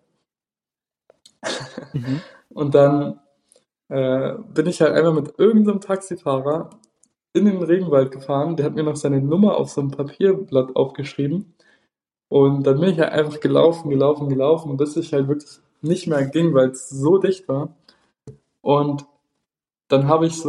Mhm. Und dann bin ich halt einmal mit irgendeinem Taxifahrer in den Regenwald gefahren. Der hat mir noch seine Nummer auf so einem Papierblatt aufgeschrieben. Und dann bin ich halt einfach gelaufen, bis ich halt wirklich nicht mehr ging, weil es so dicht war. Und dann habe ich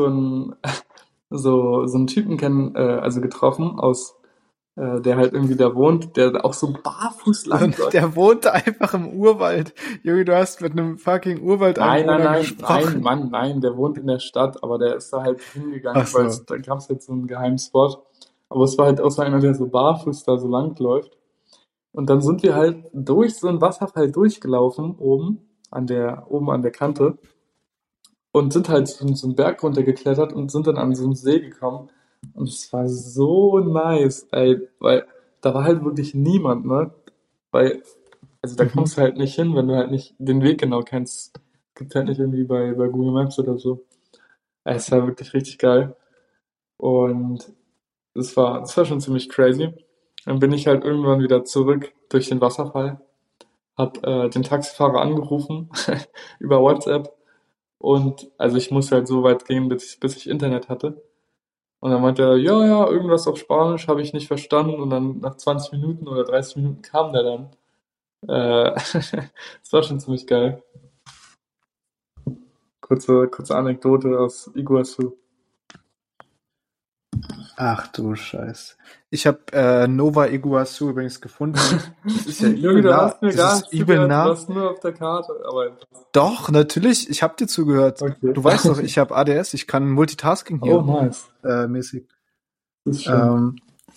so einen Typen also getroffen der halt irgendwie da wohnt, der auch so barfuß langläuft. Der wohnte einfach im Urwald. Junge, du hast mit einem fucking Urwaldeinwohner Nein, gesprochen. Mann, nein, der wohnt in der Stadt, aber der ist da halt Ach hingegangen, so. da gab es jetzt so einen geheimen Spot. Aber es war halt auch so einer, der so barfuß da so langläuft. Und dann sind wir halt durch so einen Wasserfall durchgelaufen, oben an der Kante. Und sind halt so einen Berg runtergeklettert und sind dann an so einen See gekommen. Und es war so nice, ey, weil da war halt wirklich niemand, ne? Weil, also da Mhm. kommst du halt nicht hin, wenn du halt nicht den Weg genau kennst. Gibt halt nicht irgendwie bei Google Maps oder so. Es war wirklich richtig geil. Und das war schon ziemlich crazy. Dann bin ich halt irgendwann wieder zurück durch den Wasserfall, hab den Taxifahrer angerufen über WhatsApp und also ich musste halt so weit gehen, bis ich Internet hatte. Und dann meinte er, ja, ja, irgendwas auf Spanisch habe ich nicht verstanden. Und dann nach 20 Minuten oder 30 Minuten kam der dann. Das war schon ziemlich geil. Kurze Anekdote aus Iguazu. Ach du Scheiß. Ich habe Nova Iguazu übrigens gefunden. Das ist ja Junge, übel du nah. hast mir Das gar ist nicht übel zugehört, du nah. warst nur auf der Karte. Aber Doch, natürlich. Ich habe dir zugehört. okay. Du weißt doch, ich habe ADS. Ich kann Multitasking Oh, hier nice. mäßig. Das ist schön. Ähm,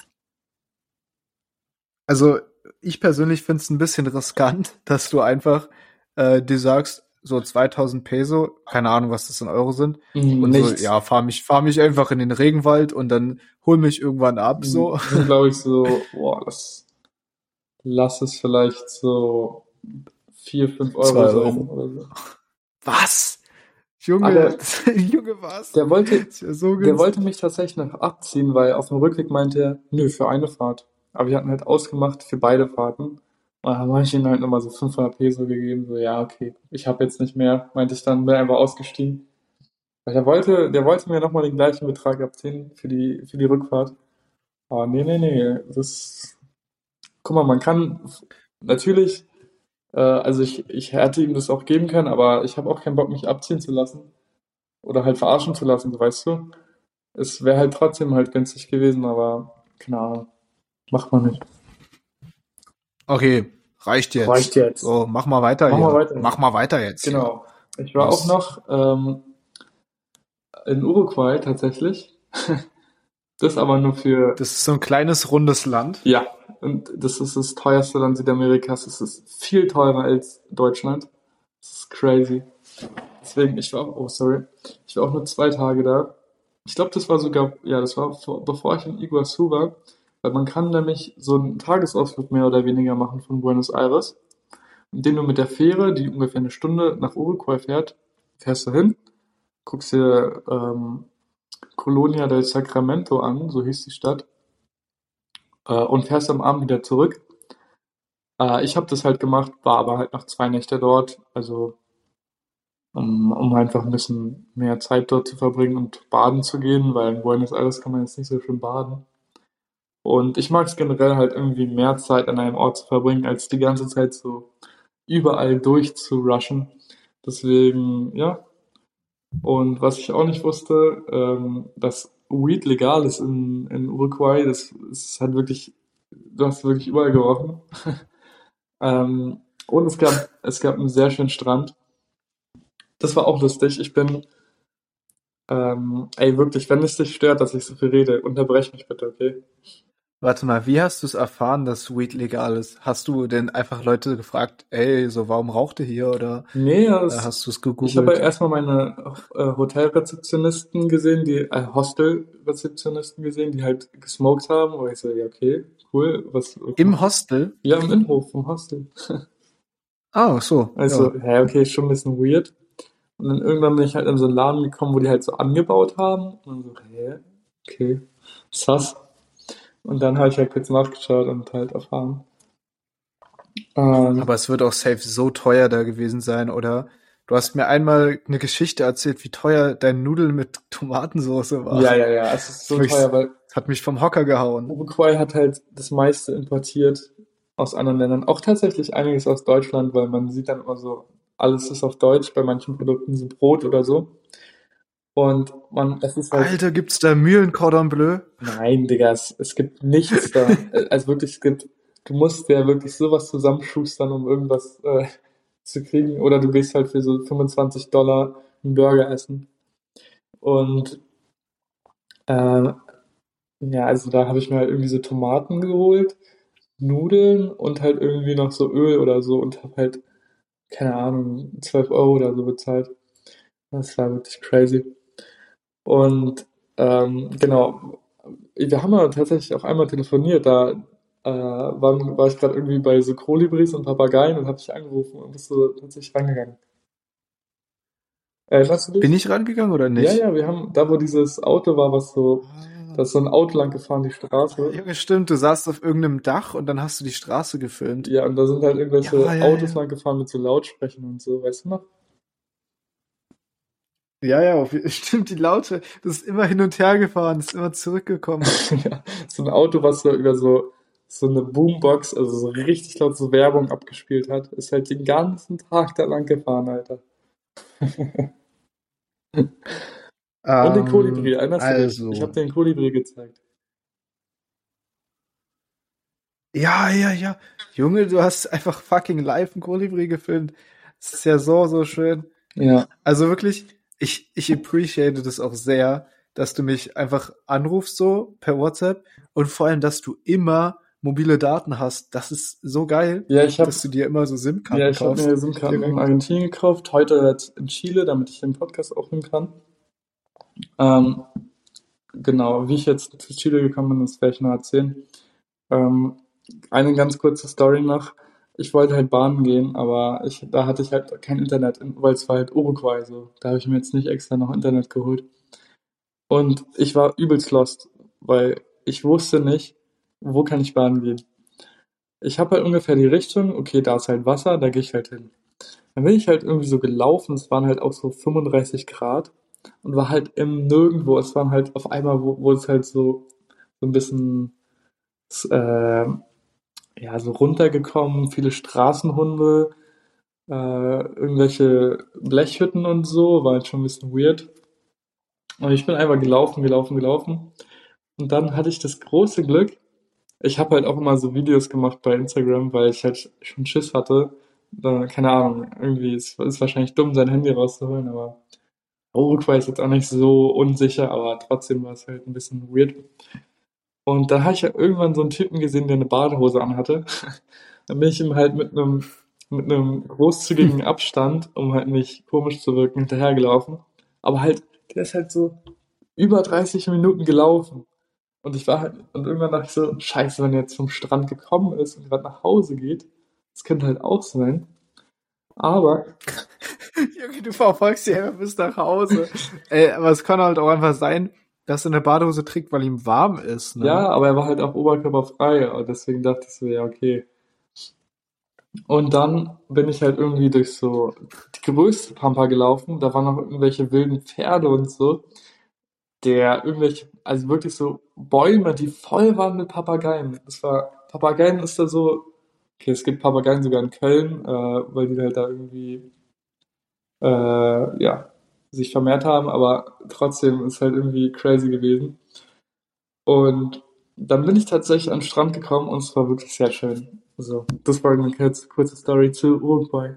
also ich persönlich finde es ein bisschen riskant, dass du einfach dir sagst, so 2000 Peso, keine Ahnung, was das in Euro sind, und so, Nichts. ja, fahr mich einfach in den Regenwald und dann hol mich irgendwann ab, so. Sind, glaube ich, so, boah, lass es vielleicht so 4, 5 2 Euro sein Euro. oder so. Was? Ah, Junge, Junge, was? der wollte, Ist ja so der wollte günstig. mich tatsächlich noch abziehen, weil auf dem Rückweg meinte er, nö, für eine Fahrt. Aber wir hatten halt ausgemacht für beide Fahrten. Und dann habe ich ihm halt nochmal so 500 Peso gegeben, so, ja, okay, ich habe jetzt nicht mehr, meinte ich dann, bin einfach ausgestiegen. Weil der wollte mir nochmal den gleichen Betrag abziehen für die Rückfahrt. Aber nee. Guck mal, man kann natürlich, also ich hätte ihm das auch geben können, aber ich habe auch keinen Bock, mich abziehen zu lassen. Oder halt verarschen zu lassen, so weißt du. Es wäre halt trotzdem halt günstig gewesen, aber keine Ahnung, macht man nicht. Okay, reicht Reicht jetzt. jetzt. So, mach mal weiter Machen wir hier. weiter Mach hier. mal weiter jetzt hier. Genau. Ich war auch Los. noch in Uruguay tatsächlich. Das aber nur für, Das ist so ein kleines, rundes Land. ja, und das ist das teuerste Land Südamerikas. Es ist viel teurer als Deutschland. Das ist crazy. Deswegen, ich war auch nur 2 Tage da. Ich glaube, das war sogar, ja, das war bevor ich in Iguazu war, weil man kann nämlich so einen Tagesausflug mehr oder weniger machen von Buenos Aires, indem du mit der Fähre, die ungefähr eine Stunde nach Uruguay fährt, fährst du hin, guckst dir Colonia del Sacramento an, so hieß die Stadt, und fährst am Abend wieder zurück. Ich habe das halt gemacht, war aber halt noch 2 Nächte dort, also um einfach ein bisschen mehr Zeit dort zu verbringen und baden zu gehen, weil in Buenos Aires kann man jetzt nicht so schön baden. Und ich mag es generell halt irgendwie mehr Zeit an einem Ort zu verbringen, als die ganze Zeit so überall durchzurushen. Deswegen, ja. Und was ich auch nicht wusste, dass Weed legal ist in Uruguay, das ist halt wirklich, du hast wirklich überall gerochen. Und es gab einen sehr schönen Strand. Das war auch lustig. Ey, wirklich, wenn es dich stört, dass ich so viel rede, unterbrech mich bitte, okay? Warte mal, wie hast du es erfahren, dass Weed legal ist? Hast du denn einfach Leute gefragt, ey, so warum raucht ihr hier oder Nee, hast du es ich habe ja gegoogelt? erstmal meine Hotelrezeptionisten gesehen, Hostelrezeptionisten gesehen, die halt gesmoked haben. Und ich so, ja, okay, cool. Was Im macht? Hostel? Ja, im Innenhof vom Hostel. Ah, so, Also, ja. hä, okay, ist schon ein bisschen weird. Und dann irgendwann bin ich halt in so einen Laden gekommen, wo die halt so angebaut haben. Und so, hä, okay, sass. Und dann habe ich halt kurz nachgeschaut und halt erfahren. Aber Ähm, es wird auch safe so teuer da gewesen sein, oder? Du hast mir einmal eine Geschichte erzählt, wie teuer dein Nudeln mit Tomatensauce war. ja, es ist Das, so hab ich, teuer, weil das hat mich vom Hocker gehauen. Uruguay hat halt das meiste importiert aus anderen Ländern. Auch tatsächlich einiges aus Deutschland, weil man sieht dann immer so, alles ist auf Deutsch, bei manchen Produkten so Brot oder so. Und es ist halt, Alter, gibt's da Mühlen-Cordon Bleu? nein, Digga, es gibt nichts da. Also wirklich, du musst ja wirklich sowas zusammenschustern, um irgendwas zu kriegen. Oder du gehst halt für so 25 $ einen Burger essen. Und äh, ja, also da habe ich mir halt irgendwie so Tomaten geholt, Nudeln und halt irgendwie noch so Öl oder so und habe halt, keine Ahnung, 12 € oder so bezahlt. Das war wirklich crazy. Und genau, wir haben ja tatsächlich auch einmal telefoniert, da war ich gerade irgendwie bei so Kolibris und Papageien und habe dich angerufen und bist so tatsächlich rangegangen. Erinnerst du Bin dich? ich rangegangen oder Ja, nicht? ja, wir haben, da wo dieses Auto war, da Ah. ist so ein Auto lang gefahren, die Ah, Straße. Junge, stimmt, du saßt auf irgendeinem Dach und dann hast du die Straße gefilmt. Ja, und da sind halt Ja, irgendwelche ja, Autos ja. lang gefahren mit so Lautsprechern und so, weißt du noch? Ja, ja, stimmt, die Laute, das ist immer hin und her gefahren, ist immer zurückgekommen. Ja, so ein Auto, was so über so eine Boombox, also so richtig laut so Werbung abgespielt hat, ist halt den ganzen Tag da lang gefahren, Alter. Und den Kolibri, erinnerst du dich? Ich habe Also, dir den Kolibri gezeigt. ja, ja, ja. Junge, du hast einfach fucking live einen Kolibri gefilmt. Das ist ja so, so schön. Ja. Also wirklich, ich appreciate das auch sehr, dass du mich einfach anrufst so per WhatsApp und vor allem, dass du immer mobile Daten hast. Das ist so geil, Ja, ich habe dass du dir immer so ja, SIM-Karten ich habe mir kaufst. SIM-Karten noch in Direkt. Argentinien gekauft, heute jetzt in Chile, damit ich den Podcast aufnehmen kann. Ähm, genau, wie ich jetzt zu Chile gekommen bin, das werde ich noch erzählen. Ähm, eine ganz kurze Story noch. Ich wollte halt baden gehen, aber da hatte ich halt kein Internet, weil es war halt Uruguay so. Da habe ich mir jetzt nicht extra noch Internet geholt. Und ich war übelst lost, weil ich wusste nicht, wo kann ich baden gehen. Ich habe halt ungefähr die Richtung, okay, da ist halt Wasser, da gehe ich halt hin. Dann bin ich halt irgendwie so gelaufen, es waren halt auch so 35 Grad. und war halt im Nirgendwo. Es waren halt auf einmal, wo es halt so ein bisschen ja, so runtergekommen, viele Straßenhunde, irgendwelche Blechhütten und so, war halt schon ein bisschen weird. Und ich bin einfach gelaufen, gelaufen, gelaufen. Und dann hatte ich das große Glück, ich habe halt auch immer so Videos gemacht bei Instagram, weil ich halt schon Schiss hatte. Keine Ahnung, irgendwie ist wahrscheinlich dumm, sein Handy rauszuholen, aber Uruguay ist jetzt auch nicht so unsicher, aber trotzdem war es halt ein bisschen weird. Und dann habe ich ja irgendwann so einen Typen gesehen, der eine Badehose anhatte. Dann bin ich ihm halt mit einem großzügigen Abstand, um halt nicht komisch zu wirken, hinterhergelaufen. Aber halt, der ist halt so über 30 Minuten gelaufen. Und ich war halt, und irgendwann dachte ich so, scheiße, wenn er jetzt vom Strand gekommen ist und gerade nach Hause geht, das könnte halt auch sein. Aber, Junge, du verfolgst dich einfach bis nach Hause. Ey, aber es kann halt auch einfach sein, dass er eine Badehose trägt, weil ihm warm ist, ne? ja, aber er war halt auch oberkörperfrei. Und deswegen dachte ich so, ja, okay. Und dann bin ich halt irgendwie durch so die größte Pampa gelaufen. Da waren noch irgendwelche wilden Pferde und so. Also wirklich so Bäume, die voll waren mit Papageien. Papageien ist da so, okay, es gibt Papageien sogar in Köln, weil die halt da irgendwie, ja, sich vermehrt haben, aber trotzdem ist halt irgendwie crazy gewesen. Und dann bin ich tatsächlich an den Strand gekommen und es war wirklich sehr schön. Also, das war eine kurze Story zu Uruguay.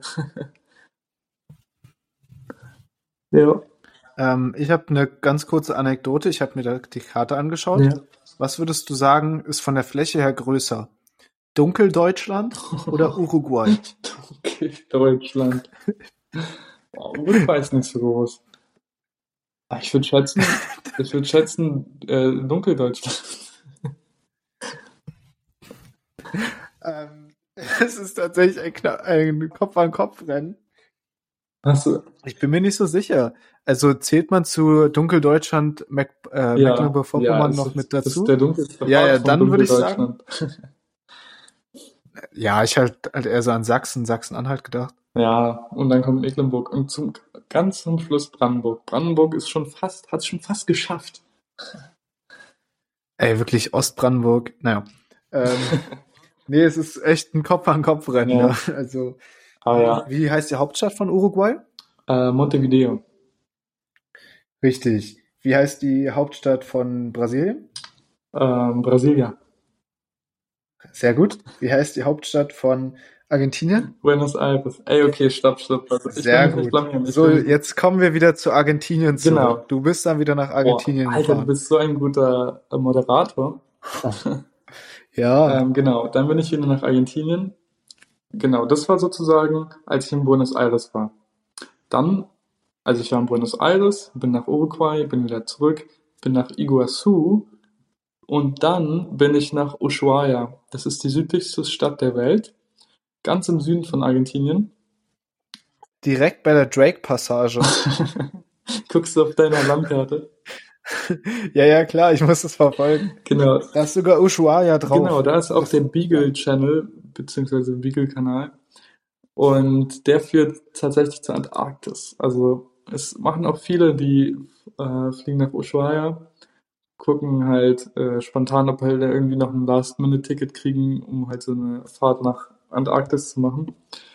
Ja, Ich habe eine ganz kurze Anekdote. Ich habe mir da die Karte angeschaut. ja. Was würdest du sagen, ist von der Fläche her größer? Dunkeldeutschland oder Uruguay? Okay, Deutschland. Oh, Uruguay ist nicht so groß. Ah, ich würde schätzen, Dunkeldeutschland. Es ist tatsächlich ein Kopf-an-Kopf-Rennen. Hast du, Ich bin mir nicht so sicher. Also zählt man zu Dunkeldeutschland ja, ja, Mecklenburg-Vorpommern noch mit das ist der dazu? dunkelste Ja, Part ja, von dann würde ich sagen, Dunkeldeutschland. ja, ich halt eher so an Sachsen-Anhalt gedacht. Ja, und dann kommt Mecklenburg und ganz zum Schluss Brandenburg. Brandenburg hat es schon fast geschafft. Ey, wirklich Ostbrandenburg. Naja. Ähm, nee, es ist echt ein Kopf-an-Kopf-Rennen, Ja, ja. Also, aber ja, wie heißt die Hauptstadt von Uruguay? Montevideo. Richtig. Wie heißt die Hauptstadt von Brasilien? Brasilia. Sehr gut. Wie heißt die Hauptstadt von Argentinien? Buenos Aires. Ey, okay, stopp, stopp. Also ich will Sehr mich nicht gut. blamieren. So, jetzt kommen wir wieder zu Argentinien zurück. Genau. Du bist dann wieder nach Boah, Argentinien Alter, du gefahren. bist so ein guter Moderator. Ja, Genau, dann bin ich wieder nach Argentinien. Genau, das war sozusagen, als ich in Buenos Aires war. Dann, also ich war in Buenos Aires, bin nach Uruguay, bin wieder zurück, bin nach Iguazu und dann bin ich nach Ushuaia. Das ist die südlichste Stadt der Welt, ganz im Süden von Argentinien. direkt bei der Drake-Passage. Guckst du auf deiner Landkarte? Ja, ja, klar, ich muss das verfolgen. Genau, Da ist sogar Ushuaia genau, drauf. da ist auch der Ja. Beagle Channel, beziehungsweise Beagle-Kanal. Und der führt tatsächlich zur Antarktis. Also es machen auch viele, die fliegen nach Ushuaia, gucken halt spontan, ob halt irgendwie noch ein Last-Minute-Ticket kriegen, um halt so eine Fahrt nach Antarktis zu machen.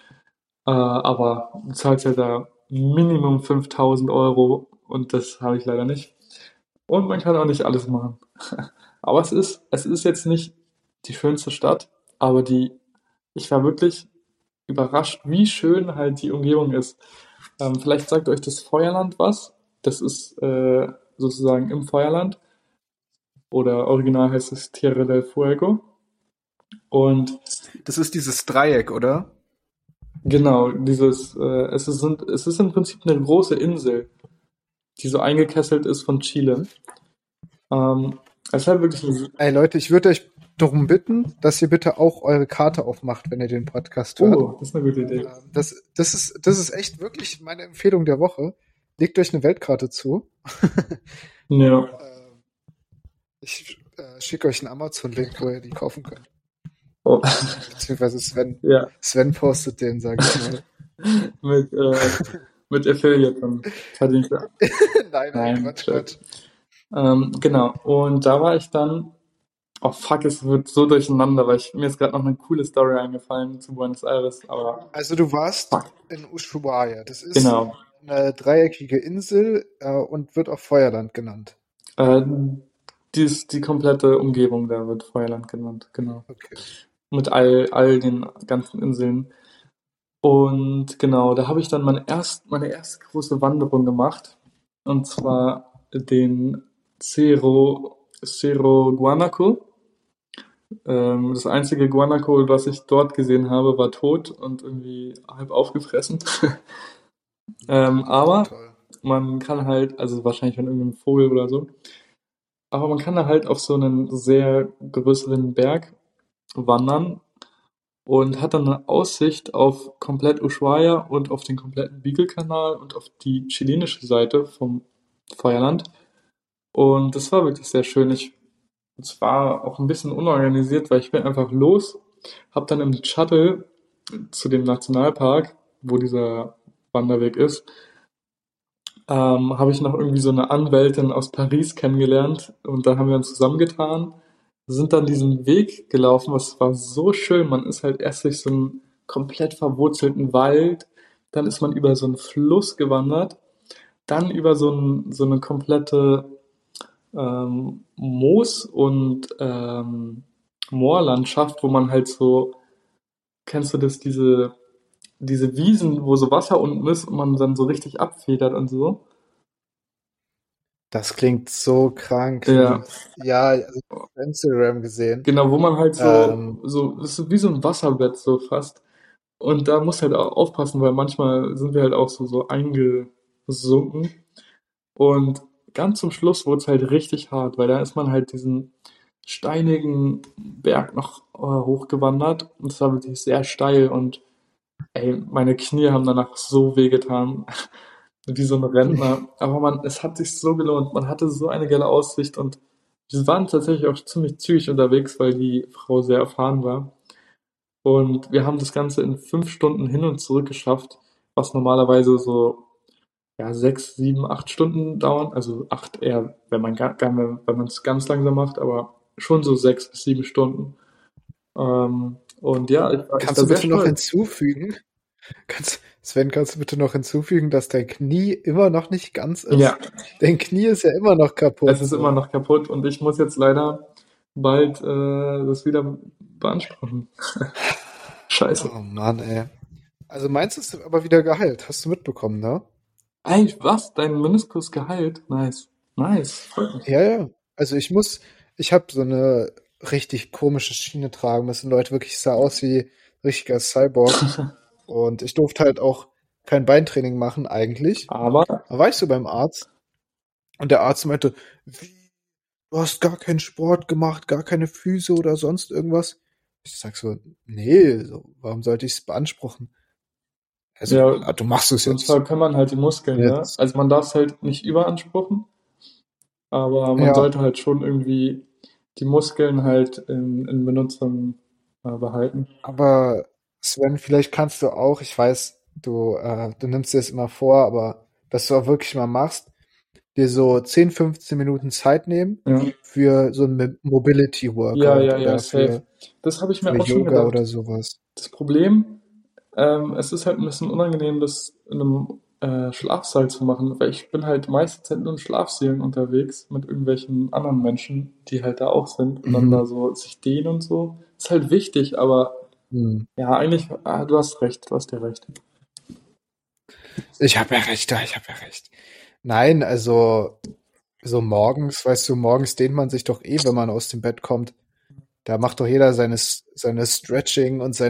Aber du zahlst ja da Minimum 5.000 € und das habe ich leider nicht. Und man kann auch nicht alles machen. Aber es ist jetzt nicht die schönste Stadt, aber ich war wirklich überrascht, wie schön halt die Umgebung ist. Vielleicht sagt euch das Feuerland was. Das ist sozusagen im Feuerland. Oder original heißt es Tierra del Fuego. Und Das ist dieses Dreieck, oder? genau, es ist im Prinzip eine große Insel, die so eingekesselt ist von Chile. Ähm, Es ist halt wirklich eine, Ey Leute, ich würde euch darum bitten, dass ihr bitte auch eure Karte aufmacht, wenn ihr den Podcast hört. das ist eine gute Idee. Das ist echt wirklich meine Empfehlung der Woche. Legt euch eine Weltkarte zu. Ja, Ich schicke euch einen Amazon-Link, wo ihr die kaufen könnt. oh, Beziehungsweise Sven. ja, Sven postet den, sage ich mal. mit mit Affiliate dann verdient. Nein, nein, Nein, Quatsch, Joke. Quatsch. Genau. Und da war ich dann, oh fuck, es wird so durcheinander, weil mir ist gerade noch eine coole Story eingefallen zu Buenos Aires, aber Also du warst fuck. in Ushuaia. Das ist Genau. eine dreieckige Insel und wird auch Feuerland genannt. Äh, die komplette Umgebung da wird Feuerland genannt, genau. Okay. Mit all den ganzen Inseln. Und genau, da habe ich dann meine erste große Wanderung gemacht. Und zwar den Cerro Guanaco. Das einzige Guanaco, was ich dort gesehen habe, war tot und irgendwie halb aufgefressen. Aber Toll. man kann halt, also wahrscheinlich von irgendeinem Vogel oder so, aber man kann da halt auf so einen sehr größeren Berg wandern und hat dann eine Aussicht auf komplett Ushuaia und auf den kompletten Beagle-Kanal und auf die chilenische Seite vom Feuerland. Und das war wirklich sehr schön. Es war auch ein bisschen unorganisiert, weil ich bin einfach los, habe dann im Shuttle zu dem Nationalpark, wo dieser Wanderweg ist, habe ich noch irgendwie so eine Anwältin aus Paris kennengelernt und da haben wir uns zusammengetan, sind dann diesen Weg gelaufen, was war so schön. Man ist halt erst durch so einen komplett verwurzelten Wald, dann ist man über so einen Fluss gewandert, dann über so eine komplette Moos- und Moorlandschaft, wo man halt so, kennst du das, diese Wiesen, wo so Wasser unten ist und man dann so richtig abfedert und so? Das klingt so krank. Ja, Ja, also ich hab auf Instagram gesehen. genau, wo man halt Ähm, das ist wie so ein Wasserbett so fast. Und da musst du halt auch aufpassen, weil manchmal sind wir halt auch so eingesunken. Und ganz zum Schluss wurde es halt richtig hart, weil da ist man halt diesen steinigen Berg noch hochgewandert. Und es war wirklich sehr steil und ey, meine Knie haben danach so wehgetan, wie so ein Rentner. Aber es hat sich so gelohnt. Man hatte so eine geile Aussicht und wir waren tatsächlich auch ziemlich zügig unterwegs, weil die Frau sehr erfahren war. Und wir haben das Ganze in 5 Stunden hin und zurück geschafft, was normalerweise so ja, 6, 7, 8 Stunden dauern. Also 8 eher, wenn man es ganz langsam macht, aber schon so 6 bis 7 Stunden. Und ja, ich kannst war du sehr bitte noch stolz. hinzufügen? Sven, kannst du bitte noch hinzufügen, dass dein Knie immer noch nicht ganz Ja, ist? Dein Knie ist ja immer noch es kaputt, ist immer so. noch kaputt und ich muss jetzt leider bald das wieder beanspruchen. Scheiße. Oh Mann, ey. Also meins ist aber wieder geheilt. Hast du mitbekommen, ne? Ey, was? Dein Meniskus geheilt? Nice. Nice. Freut mich. Ja, ja. Also ich habe so eine richtig komische Schiene tragen müssen. Leute, wirklich sah aus wie richtiger Cyborg. Und ich durfte halt auch kein Beintraining machen, eigentlich. Aber, Da war ich so beim Arzt und der Arzt meinte, wie, du hast gar keinen Sport gemacht, gar keine Füße oder sonst irgendwas. Ich sag so, nee, so, warum sollte ich es beanspruchen? Also, ja, du machst es sonst verkümmert man halt die Muskeln, ne? jetzt. Also man darf es halt nicht überanspruchen, aber man Ja, sollte halt schon irgendwie die Muskeln halt in Benutzung behalten. aber Sven, vielleicht kannst du auch, ich weiß, du nimmst dir das immer vor, aber dass du auch wirklich mal machst, dir so 10, 15 Minuten Zeit nehmen Ja, für so ein Mobility ja, Workout ja, ja, oder safe. Das habe ich für mir auch schon Yoga gedacht. oder sowas. Das Problem, es ist halt ein bisschen unangenehm, das in einem Schlafsaal zu machen, weil ich bin halt meiste Zeit nur in Schlafsälen unterwegs mit irgendwelchen anderen Menschen, die halt da auch sind und dann Mhm. da so sich dehnen und so. Ist halt wichtig, aber Hm. ja, eigentlich, du hast recht, du hast ja recht. Ich habe ja recht, ja, ich habe ja recht. Nein, also so morgens, weißt du, morgens dehnt man sich doch eh, wenn man aus dem Bett kommt. Da macht doch jeder seine Stretching und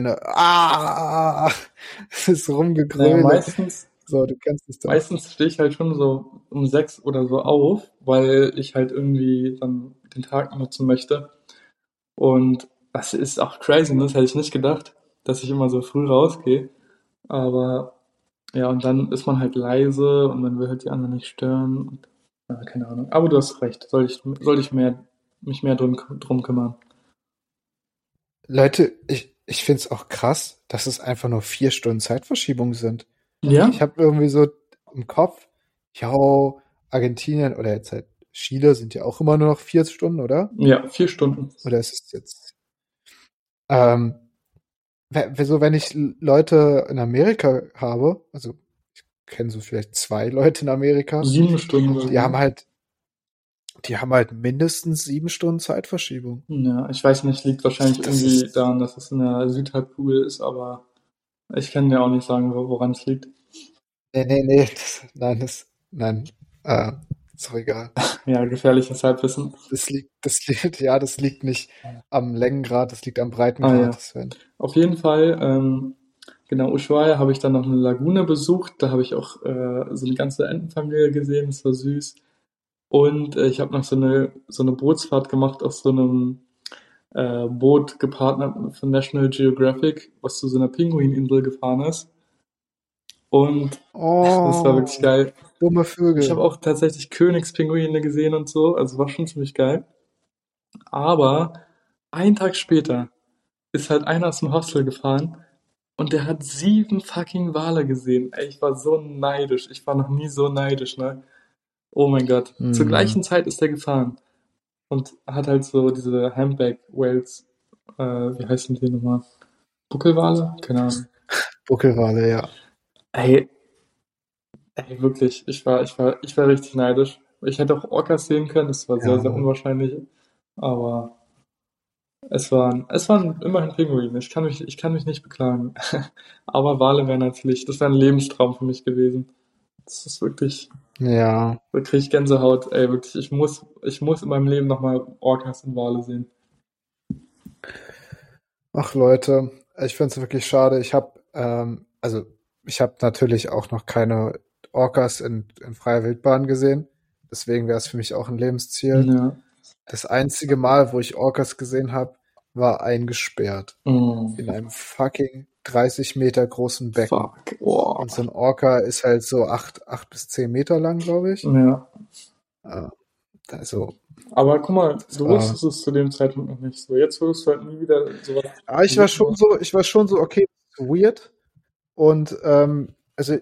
das Naja, Rumgegröle. So, du kennst es doch. meistens stehe ich halt schon so um 6 oder so auf, weil ich halt irgendwie dann den Tag nutzen möchte. Und das ist auch crazy, ne? Das hätte ich nicht gedacht, dass ich immer so früh rausgehe. Aber ja, und dann ist man halt leise und man will halt die anderen nicht stören. Und, ja, keine Ahnung. Aber du hast recht. Soll ich mich mehr drum kümmern. Leute, ich find's auch krass, dass es einfach nur 4 Stunden Zeitverschiebung sind. Ja? Ich habe irgendwie so im Kopf, jo, Argentinien oder jetzt halt Chile sind ja auch immer nur noch 4 Stunden, oder? Ja, 4 Stunden. Oder ist es jetzt, ähm, so, wenn ich Leute in Amerika habe, also ich kenne so vielleicht 2 Leute in Amerika, 7 Stunden oder die haben so. halt, die haben halt mindestens 7 Stunden Zeitverschiebung. Ja, ich weiß nicht, liegt wahrscheinlich Das irgendwie ist, daran, dass es in der Südhalbkugel ist, aber ich kann dir auch nicht sagen, woran es liegt. nee, nein, äh, ist doch egal. Ja, gefährliches Halbwissen. Das liegt nicht am Längengrad, das liegt am Ah Breitengrad, ja, Sven. auf jeden Fall, genau, Ushuaia habe ich dann noch eine Lagune besucht, da habe ich auch so eine ganze Entenfamilie gesehen, das war süß. Und ich habe noch so eine Bootsfahrt gemacht auf so einem Boot gepartnert von National Geographic, was zu so einer Pinguininsel gefahren ist. Und das war wirklich Oh, geil. dumme Ich habe Vögel. auch tatsächlich Königspinguine gesehen und so, also war schon ziemlich geil. Aber einen Tag später ist halt einer aus dem Hostel gefahren und der hat 7 fucking Wale gesehen. Ey, ich war so neidisch. Ich war noch nie so neidisch, ne? Oh mein Gott. Zur Hm, gleichen Zeit ist er gefahren und hat halt so diese Humpback Whales, wie heißen die nochmal? Buckelwale? Keine Ahnung. Buckelwale, ja. Ey, ey, wirklich, ich war richtig neidisch. Ich hätte auch Orcas sehen können, das war sehr, sehr Ja. unwahrscheinlich. Aber es waren immerhin Pinguine. Ich kann mich nicht beklagen. Aber Wale wären natürlich, das wäre ein Lebenstraum für mich gewesen. Das ist wirklich, Ja. da kriege ich Gänsehaut. Ey, wirklich, ich muss in meinem Leben nochmal Orcas und Wale sehen. Ach Leute, ich finde es wirklich schade. Also ich habe natürlich auch noch keine Orcas in freier Wildbahn gesehen. Deswegen wäre es für mich auch ein Lebensziel. Ja. Das einzige Mal, wo ich Orcas gesehen habe, war eingesperrt Mm, in einem fucking 30 Meter großen Becken. fuck. Oh. Und so ein Orca ist halt so 8 bis 10 Meter lang, glaube ich. Ja. Äh, Also, Aber guck mal, das du war. wusstest es zu dem Zeitpunkt noch nicht so. Jetzt würdest du halt nie wieder sowas Aber erleben. ich war schon so, okay, das ist weird. Und also,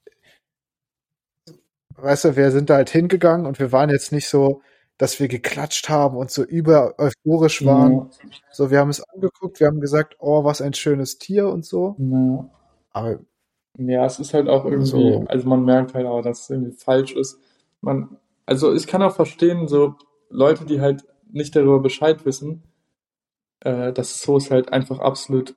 weißt du, wir sind da halt hingegangen und wir waren jetzt nicht so, dass wir geklatscht haben und so über euphorisch waren. Ja, So, wir haben es angeguckt, wir haben gesagt, oh, was ein schönes Tier und so. ja. Aber Ja, es ist halt auch irgendwie, so, also man merkt halt auch, dass es irgendwie falsch ist. Also ich kann auch verstehen, so Leute, die halt nicht darüber Bescheid wissen, dass Zoos halt einfach absolut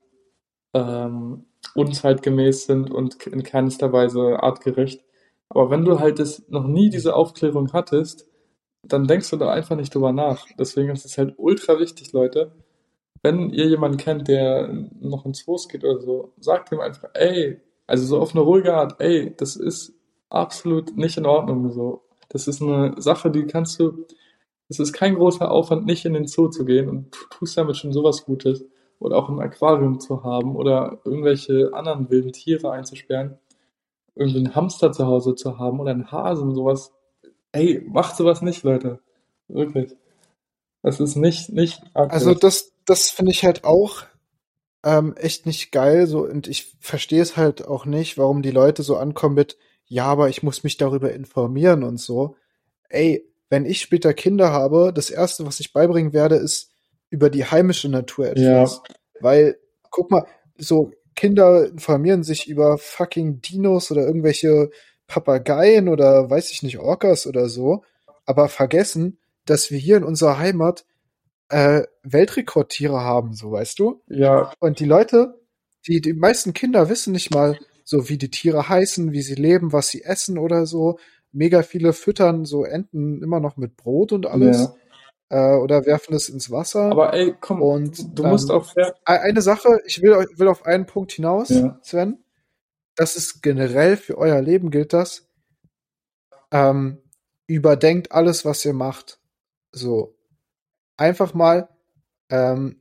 ähm, unzeitgemäß sind und in keinster Weise artgerecht. Aber wenn du halt noch nie diese Aufklärung hattest, dann denkst du da einfach nicht drüber nach. Deswegen ist es halt ultra wichtig, Leute. Wenn ihr jemanden kennt, der noch ins Zoos geht oder so, sagt ihm einfach, ey, also so auf eine ruhige Art, ey, das ist absolut nicht in Ordnung so. Das ist eine Sache, die kannst du, es ist kein großer Aufwand, nicht in den Zoo zu gehen und du tust damit schon sowas Gutes. Oder auch ein Aquarium zu haben oder irgendwelche anderen wilden Tiere einzusperren, irgendwie einen Hamster zu Hause zu haben oder einen Hasen, sowas. Ey, macht sowas nicht, Leute. Wirklich. Das ist nicht also artgerecht. das finde ich halt auch echt nicht geil. So, und ich verstehe es halt auch nicht, warum die Leute so ankommen mit, ja, aber ich muss mich darüber informieren und so. Ey, wenn ich später Kinder habe, das Erste, was ich beibringen werde, ist über die heimische Natur Ja, etwas. Weil, guck mal, so Kinder informieren sich über fucking Dinos oder irgendwelche Papageien oder weiß ich nicht, Orcas oder so, aber vergessen, dass wir hier in unserer Heimat Weltrekordtiere haben, so weißt du? ja, Und die Leute, die meisten Kinder wissen nicht mal so, wie die Tiere heißen, wie sie leben, was sie essen oder so. Mega viele füttern so Enten immer noch mit Brot und ja. alles oder werfen es ins Wasser. Aber ey, komm, Und du musst auch fair. eine Sache, will auf einen Punkt hinaus, Ja, Sven. Das ist generell für euer Leben gilt das. Ähm, Überdenkt alles, was ihr macht. So, einfach mal ähm,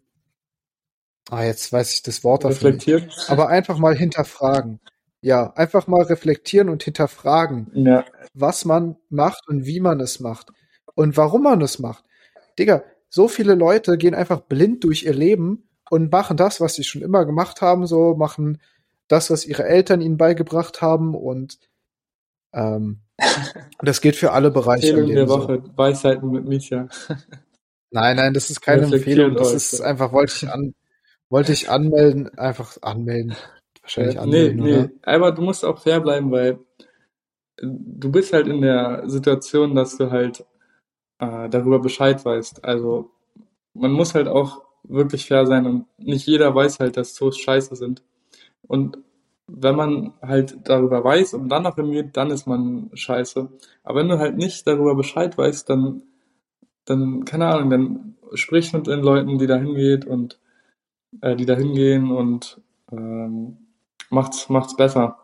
jetzt weiß ich das Wort dafür nicht. reflektiert. Aber einfach mal hinterfragen. Ja, einfach mal reflektieren und hinterfragen, Ja, was man macht und wie man es macht und warum man es macht. Digga, so viele Leute gehen einfach blind durch ihr Leben und machen das, was sie schon immer gemacht haben, so machen das, was ihre Eltern ihnen beigebracht haben und Ähm, das geht für alle Bereiche im Empfehlung der Leben so. Woche, Weisheiten mit Mietja. Nein, nein, das ist keine Reflektiert Empfehlung. Das euch. ist einfach, wollte ich anmelden, einfach anmelden. Wahrscheinlich Nee, anmelden, nee, oder? aber du musst auch fair bleiben, weil du bist halt in der Situation, dass du halt darüber Bescheid weißt. Also man muss halt auch wirklich fair sein und nicht jeder weiß halt, dass Toast scheiße sind. Und wenn man halt darüber weiß und dann noch informiert, dann ist man scheiße. Aber wenn du halt nicht darüber Bescheid weißt, dann, keine Ahnung, dann sprich mit den Leuten, die da hingehen und ähm, macht's besser.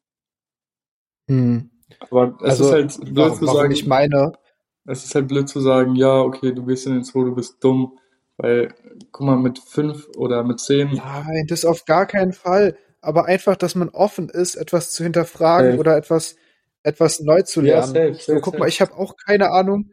Hm. Aber Also, warum ich meine, es ist halt blöd zu sagen, ja, okay, du gehst in den Zoo, du bist dumm, weil, guck mal, mit 5 oder mit 10, nein, das auf gar keinen Fall. Aber einfach, dass man offen ist, etwas zu hinterfragen safe. oder etwas neu zu Ja, lernen. safe, So, safe, guck mal, safe. ich habe auch keine Ahnung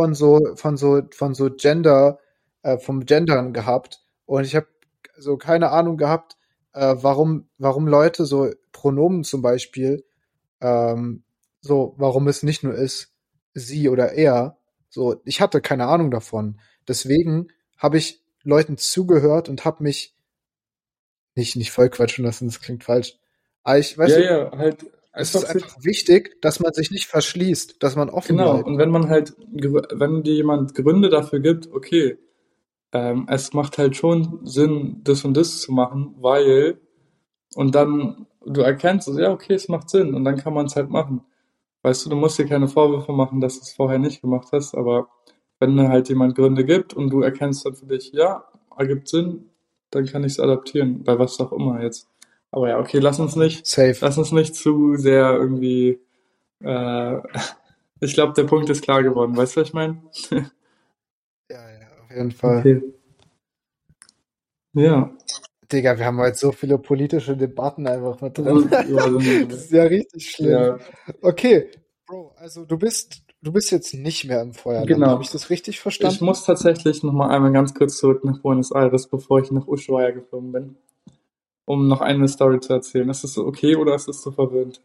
vom Gendern gehabt. Und ich habe so keine Ahnung gehabt, warum Leute so Pronomen zum Beispiel, ähm, so, warum es nicht nur ist, sie oder er. So, ich hatte keine Ahnung davon. Deswegen habe ich Leuten zugehört und habe mich nicht voll quatschen lassen, das klingt falsch. Aber weißt Ja, du, ja, halt es ist einfach sich, einfach wichtig, dass man sich nicht verschließt, dass man offen genau, bleibt. und wenn man halt, wenn dir jemand Gründe dafür gibt, okay, es macht halt schon Sinn, das und das zu machen, weil, und dann, du erkennst es, ja, okay, es macht Sinn, und dann kann man es halt machen. Weißt du, du musst dir keine Vorwürfe machen, dass du es vorher nicht gemacht hast, aber wenn mir halt jemand Gründe gibt und du erkennst dann für dich, ja, ergibt Sinn, dann kann ich es adaptieren, bei was auch immer jetzt. Aber ja, okay, Safe. lass uns nicht zu sehr irgendwie, äh, ich glaube, der Punkt ist klar geworden, weißt du, was ich meine? Ja, ja, auf jeden Fall. Okay, ja, Digga, wir haben heute so viele politische Debatten einfach mit drin. so überall sind wir Das dabei. ist ja richtig schlimm. Ja, Okay, Bro, also du bist jetzt nicht mehr im Feuerland. Habe genau. ich das richtig Ich verstanden? muss tatsächlich noch mal einmal ganz kurz zurück nach Buenos Aires, bevor ich nach Ushuaia geflogen bin, um noch eine Story zu erzählen. Ist das so okay oder ist das so verwirrend?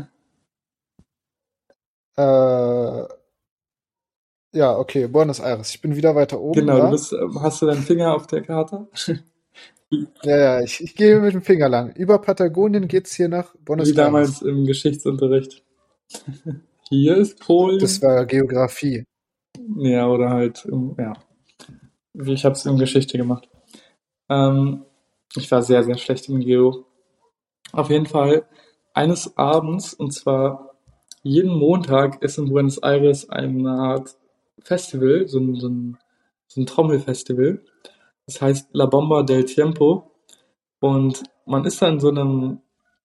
Äh, ja, okay, Buenos Aires. Ich bin wieder weiter oben, Genau, ja? hast du deinen Finger auf der Karte? Ja, ja, ich gehe mit dem Finger lang. Über Patagonien geht's hier nach Wie Buenos damals Aires. im Geschichtsunterricht. Hier ist Das Polen. war Geografie. Ja, oder halt, ja, wie ich habe es in Geschichte gemacht. Ähm, ich war sehr, sehr schlecht im Geo. Auf jeden Fall eines Abends, und zwar jeden Montag ist in Buenos Aires eine Art Festival, so ein Trommelfestival. Das heißt La Bomba del Tiempo. Und man ist da in so einem,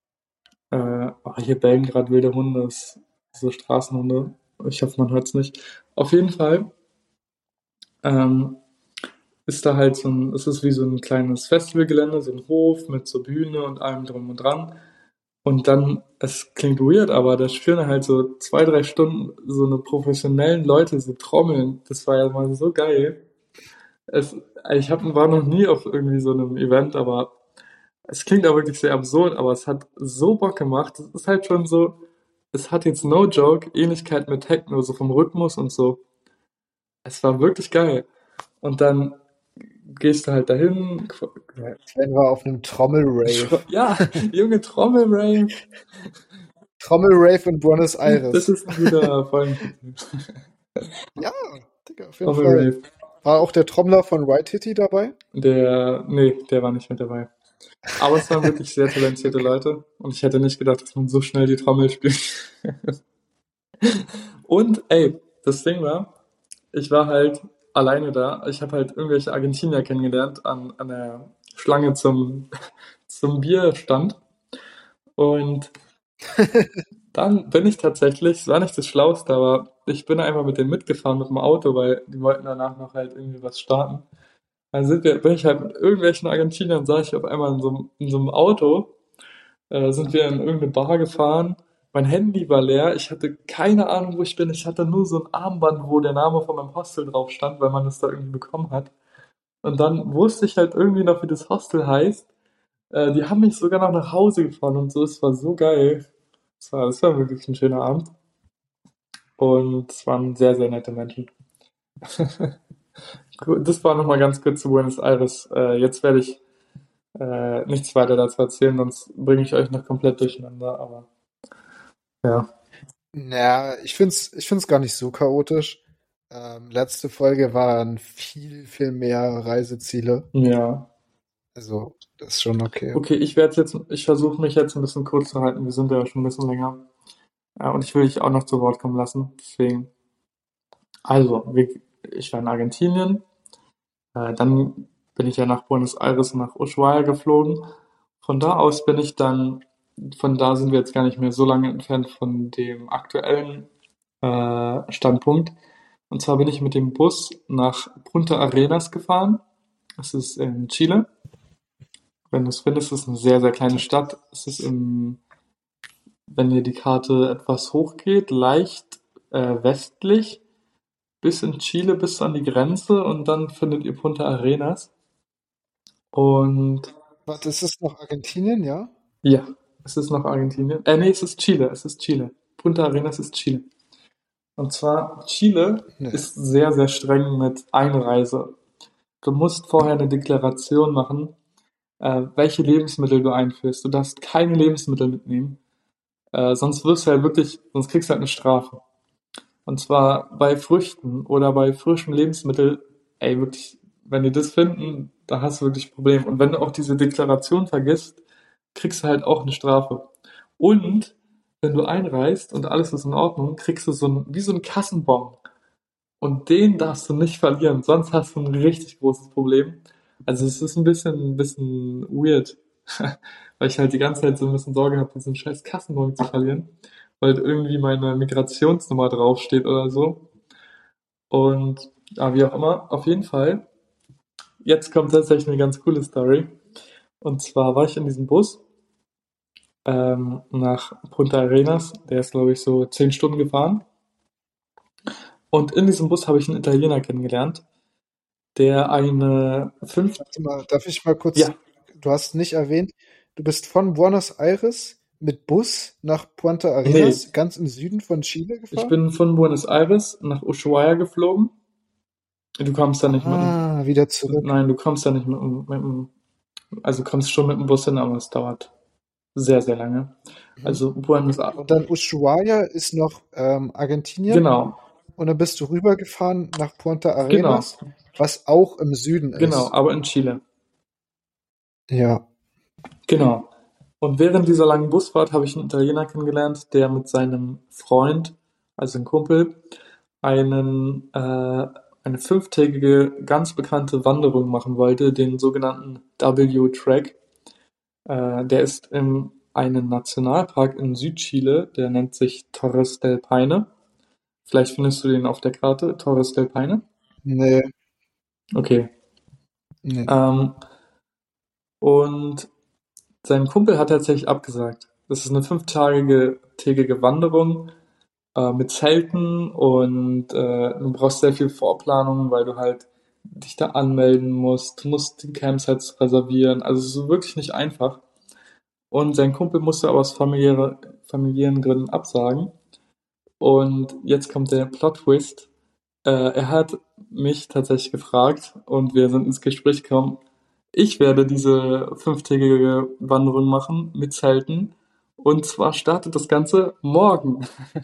hier bellen gerade wilde Hunde, so Straßenhunde. Ich hoffe, man hört es nicht. Auf jeden Fall ähm, ist da halt es ist wie so ein kleines Festivalgelände, so ein Hof mit so Bühne und allem drum und dran. Und dann, es klingt weird, aber da spielen halt so 2, 3 Stunden so eine professionellen Leute so trommeln. Das war ja mal so geil. Es, war noch nie auf irgendwie so einem Event, aber es klingt auch wirklich sehr absurd, aber es hat so Bock gemacht. Es ist halt schon so, es hat jetzt no joke Ähnlichkeit mit Techno, so vom Rhythmus und so. Es war wirklich geil. Und dann gehst du halt dahin. Ja, als wären wir auf einem Trommelrave. Ja, junge Trommelrave. Trommelrave in Buenos Das Aires. ist ein guter Folgentitel. Ja, Digga, auf jeden Fall. Trommelrave. War auch der Trommler von White Titty dabei? Nee, der war nicht mit dabei. Aber es waren wirklich sehr talentierte Okay. Leute und ich hätte nicht gedacht, dass man so schnell die Trommel spielt. Und ey, das Ding war, ich war halt alleine da. Ich habe halt irgendwelche Argentinier kennengelernt an der Schlange zum Bierstand. Und dann bin ich tatsächlich, es war nicht das Schlauste, aber ich bin einfach mit denen mitgefahren mit dem Auto, weil die wollten danach noch halt irgendwie was starten. Dann bin ich halt mit irgendwelchen Argentiniern, saß ich auf einmal in so einem Auto, sind wir in irgendeine Bar gefahren. Mein Handy war leer. Ich hatte keine Ahnung, wo ich bin. Ich hatte nur so ein Armband, wo der Name von meinem Hostel drauf stand, weil man das da irgendwie bekommen hat. Und dann wusste ich halt irgendwie noch, wie das Hostel heißt. Die haben mich sogar noch nach Hause gefahren und so. Es war so geil. Das war wirklich ein schöner Abend und es waren sehr, sehr nette Menschen. Gut, das war nochmal ganz kurz zu Buenos Aires. Jetzt werde ich nichts weiter dazu erzählen, sonst bringe ich euch noch komplett durcheinander. Aber ja, Ja, ich find's gar nicht so chaotisch. Letzte Folge waren viel mehr Reiseziele. ja. Also, das ist schon okay. Okay, ich versuche mich jetzt ein bisschen kurz zu halten. Wir sind ja schon ein bisschen länger. Und ich will dich auch noch zu Wort kommen lassen. Deswegen, also, ich war in Argentinien. Dann bin ich ja nach Buenos Aires, nach Ushuaia geflogen. Von da aus bin ich dann, von da sind wir jetzt gar nicht mehr so lange entfernt von dem aktuellen Standpunkt. Und zwar bin ich mit dem Bus nach Punta Arenas gefahren. Das ist in Chile. Wenn du es findest, ist es eine sehr, sehr kleine Stadt. Es ist wenn ihr die Karte etwas hochgeht, leicht westlich bis in Chile, bis an die Grenze und dann findet ihr Punta Arenas. Und Was, ist es noch Argentinien, ja? ja, es ist noch Argentinien. Nee, es ist Chile, es ist Chile. Punta Arenas ist Chile. Und zwar, Chile Nee. ist sehr, sehr streng mit Einreise. Du musst vorher eine Deklaration machen, welche Lebensmittel du einführst. Du darfst keine Lebensmittel mitnehmen. Sonst wirst du halt wirklich, sonst kriegst du halt eine Strafe. Und zwar bei Früchten oder bei frischen Lebensmitteln, ey, wirklich, wenn die das finden, da hast du wirklich ein Problem. Und wenn du auch diese Deklaration vergisst, kriegst du halt auch eine Strafe. Und wenn du einreist und alles ist in Ordnung, kriegst du wie so ein Kassenbon. Und den darfst du nicht verlieren, sonst hast du ein richtig großes Problem. Also es ist ein bisschen weird, weil ich halt die ganze Zeit so ein bisschen Sorge habe, diesen scheiß Kassenbon zu verlieren, weil irgendwie meine Migrationsnummer draufsteht oder so. Und ja, wie auch immer, auf jeden Fall. Jetzt kommt tatsächlich eine ganz coole Story. Und zwar war ich in diesem Bus nach Punta Arenas. Der ist, glaube ich, so 10 Stunden gefahren. Und in diesem Bus habe ich einen Italiener kennengelernt, der eine fünf... Warte mal, darf ich mal kurz, Ja, du hast nicht erwähnt, du bist von Buenos Aires mit Bus nach Punta nee, Arenas, ganz im Süden von Chile ich gefahren? bin von Buenos Aires nach Ushuaia geflogen. Du kommst da nicht mit dem... Ah, wieder zurück. Nein, du kommst da nicht also du kommst schon mit dem Bus hin, aber es dauert sehr, sehr lange. Mhm. Also Buenos Aires... Und dann Ushuaia ist noch Argentinien Genau, und dann bist du rübergefahren nach Punta genau, Arenas, was auch im Süden genau, ist. aber in Chile. Ja. Genau. Und während dieser langen Busfahrt habe ich einen Italiener kennengelernt, der mit seinem Freund, also ein Kumpel, eine fünftägige, ganz bekannte Wanderung machen wollte, den sogenannten W-Track. Der ist in einem Nationalpark in Südchile, der nennt sich Torres del Paine. Vielleicht findest du den auf der Karte, Torres del Paine. Nee, Okay. nee. Ähm, und sein Kumpel hat tatsächlich abgesagt. Das ist eine fünftägige Wanderung mit Zelten und du brauchst sehr viel Vorplanung, weil du halt dich da anmelden musst. Du musst die Campsites reservieren. Also es ist wirklich nicht einfach. Und sein Kumpel musste aber aus familiären Gründen absagen. Und jetzt kommt der Plot-Twist. Er hat mich tatsächlich gefragt und wir sind ins Gespräch gekommen. Ich werde diese fünftägige Wanderung machen mit Zelten. Und zwar startet das Ganze morgen.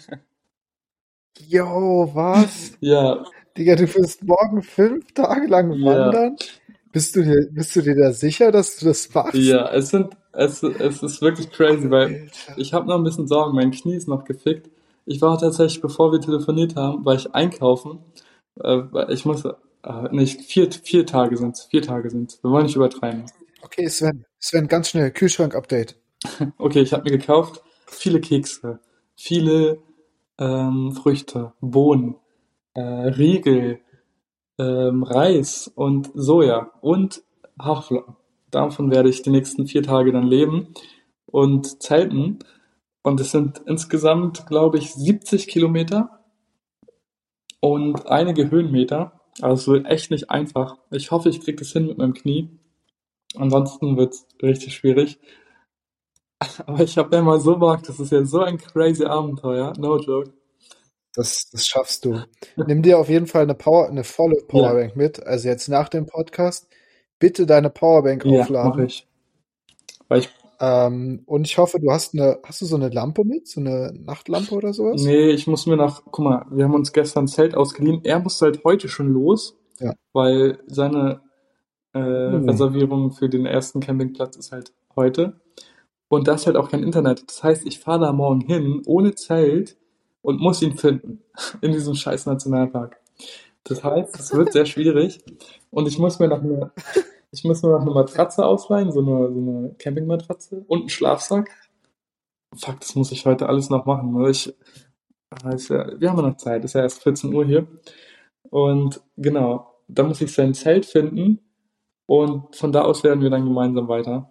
Jo, was? Ja, Digga, du wirst morgen 5 Tage lang ja, wandern? Bist du dir da sicher, dass du das machst? ja. Es ist wirklich crazy, weil Alter. ich habe noch ein bisschen Sorgen. Mein Knie ist noch gefickt. Ich war tatsächlich, bevor wir telefoniert haben, war ich einkaufen. Weil ich muss, nicht, 4 Tage sind's. 4 Tage sind's. Wir wollen nicht übertreiben. Okay, Sven, ganz schnell, Kühlschrank-Update. Okay, ich habe mir gekauft viele Kekse, viele Früchte, Bohnen, Riegel, Reis und Soja und Haferflocken. Davon werde ich die nächsten 4 Tage dann leben und zelten. Und es sind insgesamt, glaube ich, 70 Kilometer und einige Höhenmeter. Also es wird echt nicht einfach. Ich hoffe, ich kriege das hin mit meinem Knie. Ansonsten wird es richtig schwierig. Aber ich habe ja mal so Bock, das ist ja so ein crazy Abenteuer, no joke. Das schaffst du. Nimm dir auf jeden Fall eine volle Ja, Powerbank mit. Also jetzt nach dem Podcast bitte deine Powerbank ja, mache aufladen. ich. Weil ich, Und ich hoffe, hast du so eine Lampe mit? So eine Nachtlampe oder sowas? nee, ich muss mir nach, guck mal, wir haben uns gestern ein Zelt ausgeliehen. Er musste halt heute schon los, Ja. weil seine Uh. Reservierung für den ersten Campingplatz ist halt heute. Und da ist halt auch kein Internet. Das heißt, ich fahre da morgen hin, ohne Zelt und muss ihn finden. In diesem scheiß Nationalpark. Das heißt, es wird sehr schwierig. Und ich muss mir noch eine Matratze ausleihen, so eine Campingmatratze und einen Schlafsack. Fuck, das muss ich heute alles noch machen. Ne? Wir haben ja noch Zeit, ist ja erst 14 Uhr hier. Und genau, da muss ich sein Zelt finden und von da aus werden wir dann gemeinsam weiter.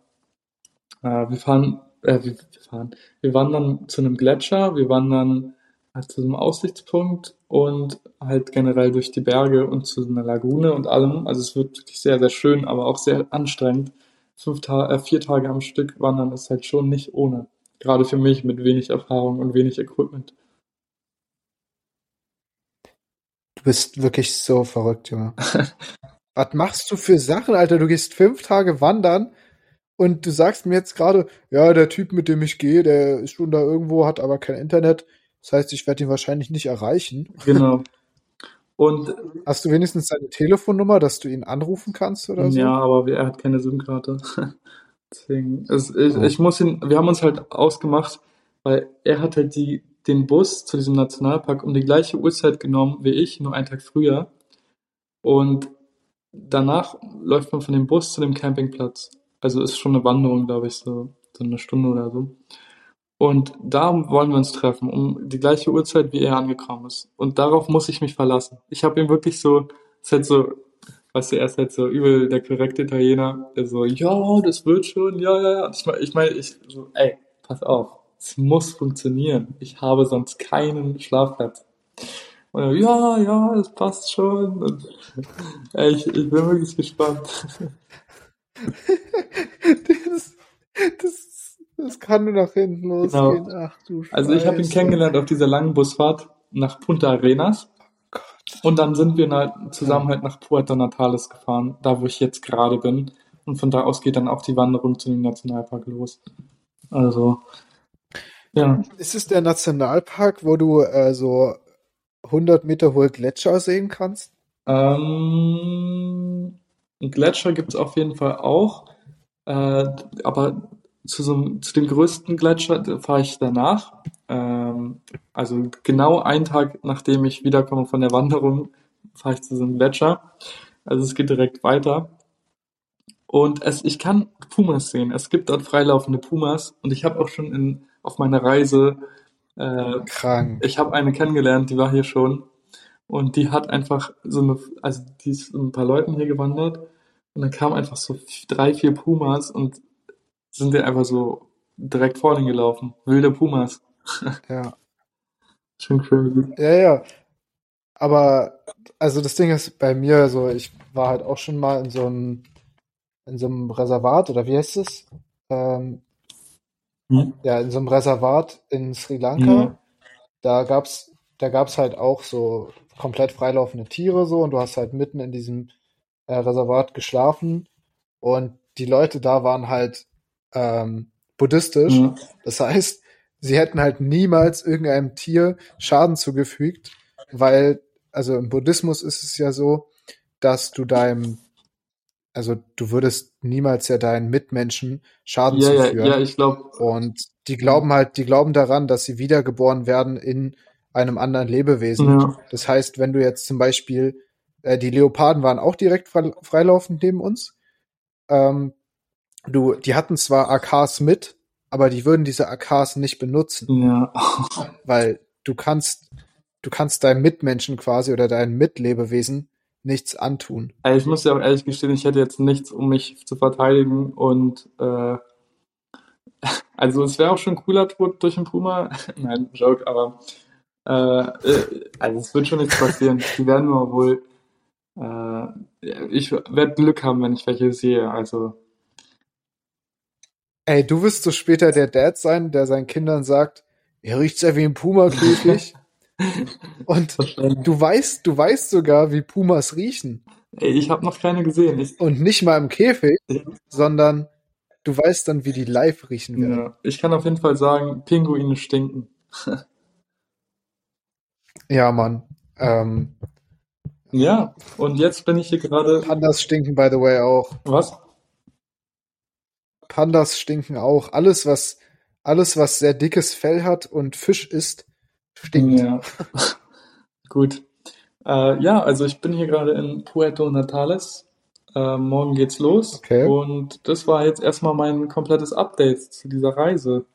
Wir wandern zu einem Gletscher, wir wandern halt zu einem Aussichtspunkt und halt generell durch die Berge und zu einer Lagune und allem. Also es wird wirklich sehr, sehr schön, aber auch sehr anstrengend. 4 Tage am Stück wandern ist halt schon nicht ohne. Gerade für mich mit wenig Erfahrung und wenig Equipment. Du bist wirklich so verrückt, Junge. Was machst du für Sachen, Alter? Du gehst 5 Tage wandern und du sagst mir jetzt gerade, ja, der Typ, mit dem ich gehe, der ist schon da irgendwo, hat aber kein Internet. Das heißt, ich werde ihn wahrscheinlich nicht erreichen. Genau. Und Hast du wenigstens seine Telefonnummer, dass du ihn anrufen kannst oder ja, so? aber er hat keine SIM-Karte. Deswegen, Oh. ich muss ihn, wir haben uns halt ausgemacht, weil er hat halt den Bus zu diesem Nationalpark um die gleiche Uhrzeit genommen wie ich, nur einen Tag früher. Und danach läuft man von dem Bus zu dem Campingplatz. Also ist schon eine Wanderung, glaube ich, so eine Stunde oder so. Und da wollen wir uns treffen, um die gleiche Uhrzeit, wie er angekommen ist. Und darauf muss ich mich verlassen. Ich habe ihm wirklich so, ist halt so, weißt du, er ist halt so übel der korrekte Italiener, der so, ja, das wird schon, ja, ja, ja. Und ich so, ey, pass auf, es muss funktionieren. Ich habe sonst keinen Schlafplatz. Und er, ja, ja, es passt schon. Und, ey, ich bin wirklich gespannt. Das, das kann nur nach hinten Genau. losgehen. Ach du Also ich habe ihn Scheiße. kennengelernt auf dieser langen Busfahrt nach Punta Arenas. Gott. Und dann sind wir Ja. zusammen halt nach Puerto Natales gefahren, da wo ich jetzt gerade bin. Und von da aus geht dann auch die Wanderung zu dem Nationalpark los. Also, ja. Ist es der Nationalpark, wo du so 100 Meter hohe Gletscher sehen kannst? Einen Gletscher gibt es auf jeden Fall auch. Äh, aber zu dem größten Gletscher fahre ich danach. Also genau einen Tag, nachdem ich wiederkomme von der Wanderung, fahre ich zu so einem Gletscher. Also es geht direkt weiter. Und ich kann Pumas sehen. Es gibt dort freilaufende Pumas. Und ich habe auch schon auf meiner Reise, äh, Krank. ich habe eine kennengelernt, die war hier schon. Und die hat einfach also die ist mit ein paar Leuten hier gewandert. Und dann kamen einfach so 3, 4 Pumas und sind dir einfach so direkt vor den gelaufen. Wilde Pumas. Ja. Schon crazy. Ja, ja. Aber, also das Ding ist bei mir so, ich war halt auch schon mal in so einem Reservat, oder wie heißt es? Ähm, Hm? ja, in so einem Reservat in Sri Lanka. Ja, Da gab's halt auch so komplett freilaufende Tiere so und du hast halt mitten in diesem Reservat geschlafen und die Leute da waren halt buddhistisch. ja, Das heißt, sie hätten halt niemals irgendeinem Tier Schaden zugefügt, weil, also im Buddhismus ist es ja so, dass also du würdest niemals ja deinen Mitmenschen Schaden ja, ja, ja, zuführen. ich glaube, Und ja, die glauben daran, dass sie wiedergeboren werden in einem anderen Lebewesen. ja, Das heißt, wenn du jetzt zum Beispiel, die Leoparden waren auch direkt freilaufend neben uns. Ähm, die hatten zwar AKs mit, aber die würden diese AKs nicht benutzen, ja. weil du kannst deinem Mitmenschen quasi oder deinem Mitlebewesen nichts antun. Ey, ich muss ja auch ehrlich gestehen, ich hätte jetzt nichts, um mich zu verteidigen und also es wäre auch schon ein cooler Tod durch einen Puma. Nein, Joke, aber also es wird schon nichts passieren. Die werden nur wohl, ich werde Glück haben, wenn ich welche sehe. Also Ey, du wirst so später der Dad sein, der seinen Kindern sagt, er riecht ja wie ein Puma-Käfig. Und Wahrscheinlich. du weißt sogar, wie Pumas riechen. Ey, ich habe noch keine gesehen. Und nicht mal im Käfig, sondern du weißt dann, wie die live riechen werden. Ich kann auf jeden Fall sagen, Pinguine stinken. Ja, Mann. Ähm, Ja, und jetzt bin ich hier gerade. Pandas stinken, by the way, auch. Was? Pandas stinken auch. Alles, was sehr dickes Fell hat und Fisch isst, stinkt. Ja, gut. Ja, also ich bin hier gerade in Puerto Natales. Morgen geht's los. Okay. Und das war jetzt erstmal mein komplettes Update zu dieser Reise.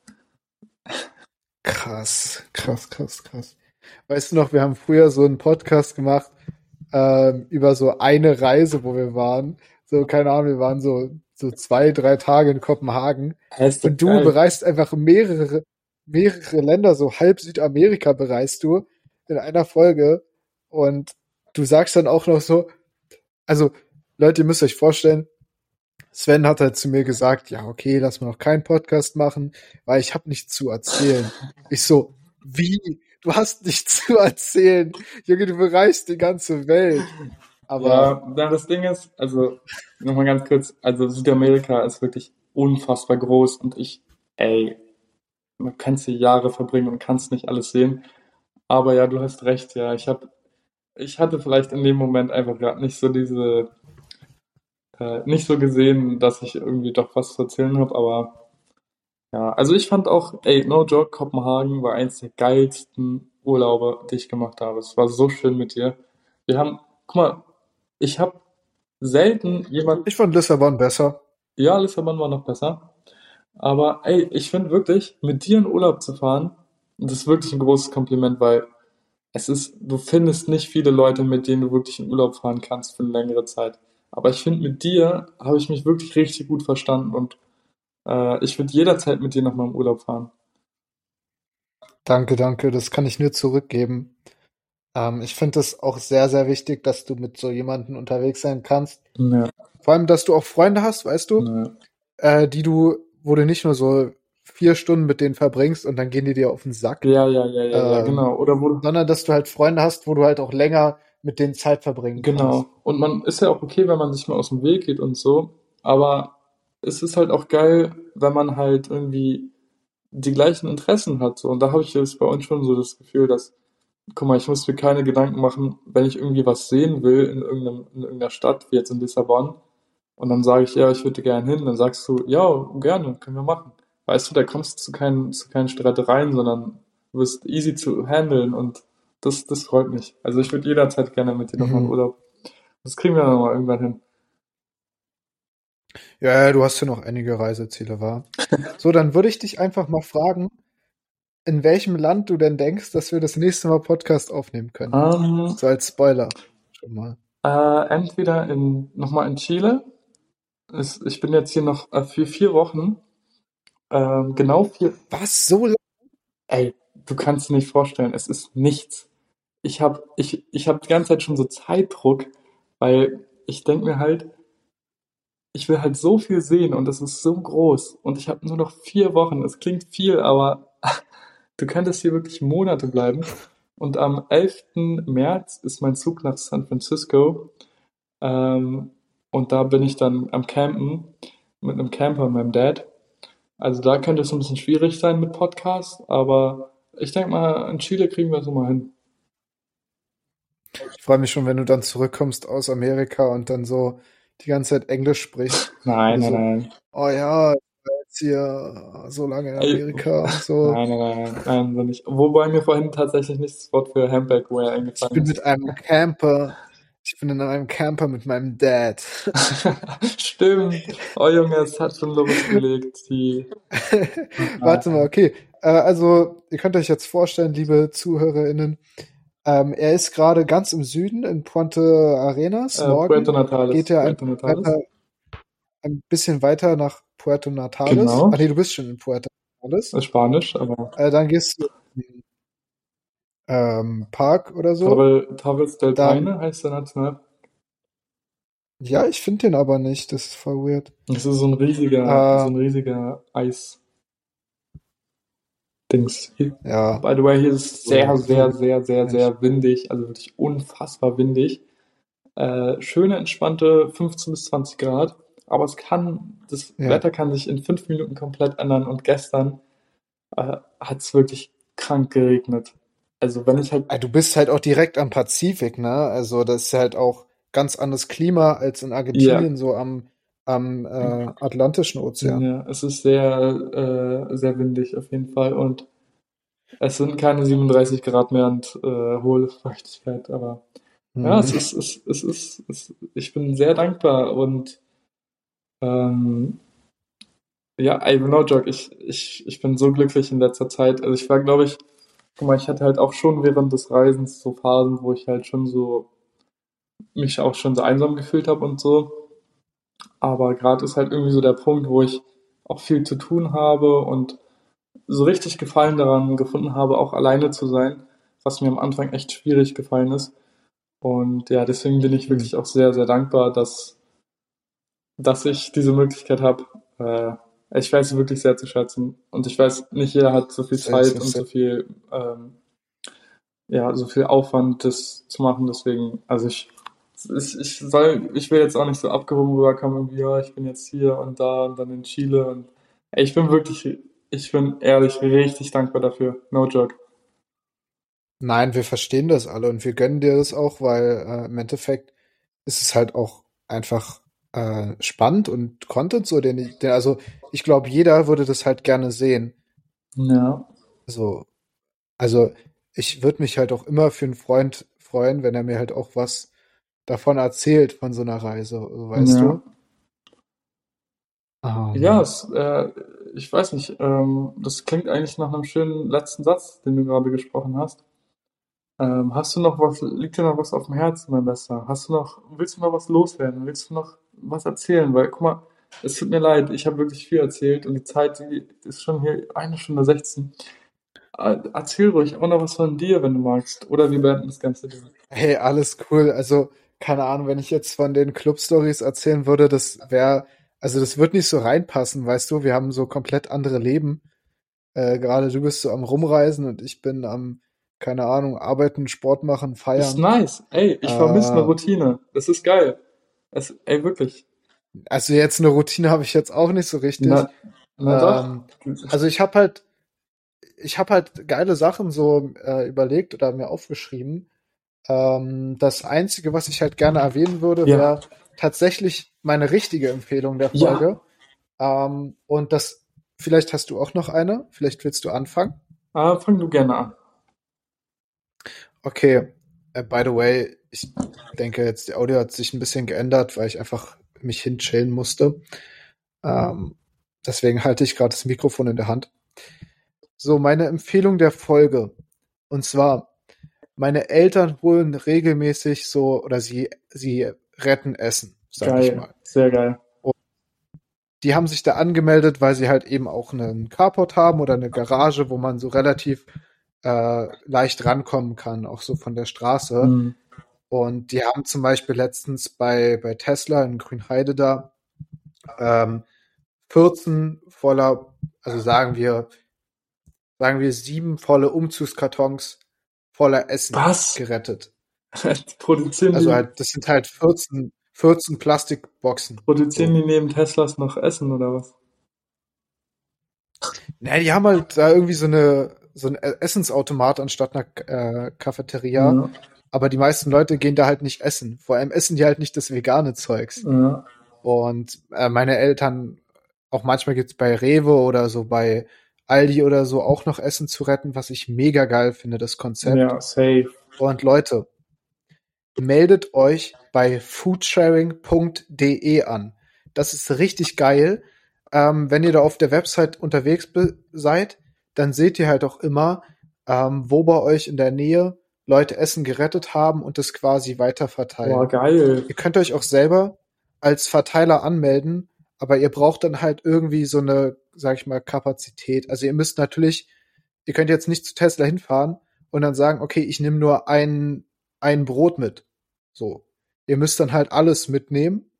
Krass, krass, krass, krass. Weißt du noch, wir haben früher so einen Podcast gemacht über so eine Reise, wo wir waren. So, keine Ahnung, wir waren so 2, 3 Tage in Kopenhagen. Hä, ist doch Und du geil. bereist einfach mehrere Länder, so halb Südamerika bereist du in einer Folge. Und du sagst dann auch noch so, also Leute, ihr müsst euch vorstellen, Sven hat halt zu mir gesagt, ja, okay, lass mal noch keinen Podcast machen, weil ich habe nichts zu erzählen. Ich so, wie? Du hast nichts zu erzählen. Junge, du bereist die ganze Welt. Aber Ja, das Ding ist, also nochmal ganz kurz, also Südamerika ist wirklich unfassbar groß und ey, man kann hier Jahre verbringen und kannst nicht alles sehen. Aber ja, du hast recht, ja, ich hatte vielleicht in dem Moment einfach gerade nicht so gesehen, dass ich irgendwie doch was zu erzählen habe, aber ja, also ich fand auch, ey, no joke, Kopenhagen war eins der geilsten Urlaube, die ich gemacht habe. Es war so schön mit dir. Wir haben, guck mal, ich habe selten jemand, ich fand Lissabon besser. ja, Lissabon war noch besser, aber ey, ich finde wirklich, mit dir in Urlaub zu fahren, das ist wirklich ein großes Kompliment, weil du findest nicht viele Leute, mit denen du wirklich in Urlaub fahren kannst für eine längere Zeit. Aber ich finde, mit dir habe ich mich wirklich richtig gut verstanden und ich würde jederzeit mit dir nochmal im Urlaub fahren. Danke, danke. Das kann ich nur zurückgeben. Ich finde es auch sehr, sehr wichtig, dass du mit so jemandem unterwegs sein kannst. Ja, Vor allem, dass du auch Freunde hast, weißt du, ja. wo du nicht nur so 4 Stunden mit denen verbringst und dann gehen die dir auf den Sack, Ja, ja, ja, ja, ja, ähm, genau. Oder wo, sondern dass du halt Freunde hast, wo du halt auch länger mit denen Zeit verbringen genau. kannst. Und man ist ja auch okay, wenn man sich mal aus dem Weg geht und so. Aber es ist halt auch geil, wenn man halt irgendwie die gleichen Interessen hat. So. Und da habe ich jetzt bei uns schon so das Gefühl, dass, guck mal, ich muss mir keine Gedanken machen, wenn ich irgendwie was sehen will in irgendeiner Stadt, wie jetzt in Lissabon. Und dann sage ich, ja, ich würde gerne hin. Dann sagst du, ja, gerne, können wir machen. Weißt du, da kommst du zu keinen Streitereien, sondern du bist easy zu handeln und das freut mich. Also ich würde jederzeit gerne mit dir nochmal in Mhm. Urlaub. Das kriegen wir nochmal irgendwann hin. Ja, ja, du hast ja noch einige Reiseziele, wahr? So, dann würde ich dich einfach mal fragen, in welchem Land du denn denkst, dass wir das nächste Mal Podcast aufnehmen können. Ähm, So als Spoiler schon mal. entweder nochmal in Chile. Ich bin jetzt hier noch für 4 Wochen. Genau vier. Was? So lang? Ey, du kannst dir nicht vorstellen, es ist nichts. Ich hab die ganze Zeit schon so Zeitdruck, weil ich denke mir halt, ich will halt so viel sehen und das ist so groß und ich habe nur noch 4 Wochen. Es klingt viel, aber du könntest hier wirklich Monate bleiben. Und am 11. März ist mein Zug nach San Francisco. Ähm, und da bin ich dann am Campen mit einem Camper und meinem Dad. Also da könnte es ein bisschen schwierig sein mit Podcast, aber ich denke mal, in Chile kriegen wir es mal hin. Ich freue mich schon, wenn du dann zurückkommst aus Amerika und dann so die ganze Zeit Englisch sprichst. Und Nein, du nein, so, nein. oh ja, ich war jetzt hier so lange in Ey, Amerika und so. nein, nein, nein, nein, so nicht. Wobei mir vorhin tatsächlich nicht das Wort für Hamburgware Ich eingefallen bin ist. mit einem Camper. Ich bin in einem Camper mit meinem Dad. Stimmt. Oh Junge, es hat schon losgelegt. Warte mal, Nein. okay. Also, ihr könnt euch jetzt vorstellen, liebe ZuhörerInnen, er ist gerade ganz im Süden in Puente Arenas. Puerto Morgen geht Natales. er Puerto Natales. ein bisschen weiter nach Puerto Natales. Genau. Ah nee, du bist schon in Puerto Natales. Ist Spanisch, aber Dann gehst du in den Park oder so. Torres del Dann, Paine heißt der National. Ja, ich finde den aber nicht. Das ist voll weird. Das ist so Äh, ein riesiger Eis-Dings. ja, By the way, hier ist es sehr, sehr, so sehr, sehr, nicht. sehr windig, also wirklich unfassbar windig. Schöne, entspannte 15 bis 20 Grad, aber das Ja. Wetter kann sich in 5 Minuten komplett ändern und gestern hat es wirklich krank geregnet. Also wenn ich halt, Du bist halt auch direkt am Pazifik, ne? Also das ist halt auch ganz anderes Klima als in ja, Argentinien, so am Atlantischen Ozean. ja, es ist sehr, sehr windig auf jeden Fall und es sind keine 37 Grad mehr und hohe Luftfeuchtigkeit, aber ja, Mhm. ich bin sehr dankbar und ähm, ja, ey, no joke, ich bin so glücklich in letzter Zeit. Also ich war, glaube ich, guck mal, ich hatte halt auch schon während des Reisens so Phasen, wo ich halt schon so, mich auch schon so einsam gefühlt habe und so. Aber gerade ist halt irgendwie so der Punkt, wo ich auch viel zu tun habe und so richtig Gefallen daran gefunden habe, auch alleine zu sein, was mir am Anfang echt schwierig gefallen ist. Und ja, deswegen bin ich Hm. wirklich auch sehr, sehr dankbar, dass ich diese Möglichkeit habe. Ich weiß es wirklich sehr zu schätzen. Und ich weiß, nicht jeder hat so viel Safe, Zeit safe, und safe. so viel Aufwand, das zu machen. Deswegen, also ich will jetzt auch nicht so abgehoben rüberkommen, irgendwie, ja, ich bin jetzt hier und da und dann in Chile und ey, ich bin ehrlich richtig dankbar dafür. No joke. Nein, wir verstehen das alle und wir gönnen dir das auch, weil im Endeffekt ist es halt auch einfach spannend und Content so, also ich glaube, jeder würde das halt gerne sehen. Ja, So, also ich würde mich halt auch immer für einen Freund freuen, wenn er mir halt auch was davon erzählt von so einer Reise, so, weißt ja. du? Ja, Ähm, ich weiß nicht, das klingt eigentlich nach einem schönen letzten Satz, den du gerade gesprochen hast. Liegt dir noch was auf dem Herzen, mein Bester? Willst du noch was loswerden? Willst du noch was erzählen? Weil, guck mal, es tut mir leid, ich habe wirklich viel erzählt und die Zeit, die ist schon hier 1 Stunde 16. Erzähl ruhig auch noch was von dir, wenn du magst. Oder wir beenden das Ganze Ding. Hey, alles cool. Also, keine Ahnung, wenn ich jetzt von den Club-Stories erzählen würde, also das wird nicht so reinpassen, weißt du? Wir haben so komplett andere Leben. Gerade du bist so am Rumreisen und ich bin am, keine Ahnung, arbeiten, Sport machen, Ist feiern. nice. Ey, ich vermisse eine Äh, Routine. Das ist geil. Ey, wirklich. also jetzt eine Routine habe ich jetzt auch nicht so Na, richtig. na doch. Also ich habe halt geile Sachen so überlegt oder mir aufgeschrieben. Das Einzige, was ich halt gerne erwähnen würde, Ja, wäre tatsächlich meine richtige Empfehlung der ja. Folge. Und vielleicht hast du auch noch eine, vielleicht willst du anfangen. Fang du gerne an. Okay, by the way, ich denke jetzt, die Audio hat sich ein bisschen geändert, weil ich einfach mich hinchillen musste. Ähm, deswegen halte ich gerade das Mikrofon in der Hand. So, meine Empfehlung der Folge. Und zwar, meine Eltern holen regelmäßig so, oder sie retten Essen, sag ich Geil. mal. Sehr geil. Die haben sich da angemeldet, weil sie halt eben auch einen Carport haben oder eine Garage, wo man so relativ leicht rankommen kann, auch so von der Straße. Hm. Und die haben zum Beispiel letztens bei Tesla in Grünheide da ähm, 14 voller, also sagen wir 7 volle Umzugskartons voller Essen Was? gerettet. Produzieren Also die, halt, das sind halt 14 Plastikboxen. produzieren So. die neben Teslas noch Essen oder was? Na, die haben halt da irgendwie so ein Essensautomat anstatt einer Cafeteria. Ja, Aber die meisten Leute gehen da halt nicht essen. Vor allem essen die halt nicht das vegane Zeugs. ja, Und meine Eltern, auch manchmal gibt's bei Rewe oder so bei Aldi oder so auch noch Essen zu retten, was ich mega geil finde, das Konzept. ja, safe. Und Leute, meldet euch bei foodsharing.de an. Das ist richtig geil. Wenn ihr da auf der Website unterwegs seid, dann seht ihr halt auch immer, wo bei euch in der Nähe Leute Essen gerettet haben und es quasi weiter Boah, verteilen. geil. Ihr könnt euch auch selber als Verteiler anmelden, aber ihr braucht dann halt irgendwie so eine, sag ich mal, Kapazität. Also ihr könnt jetzt nicht zu Tesla hinfahren und dann sagen, okay, ich nehme nur ein Brot mit. So. Ihr müsst dann halt alles mitnehmen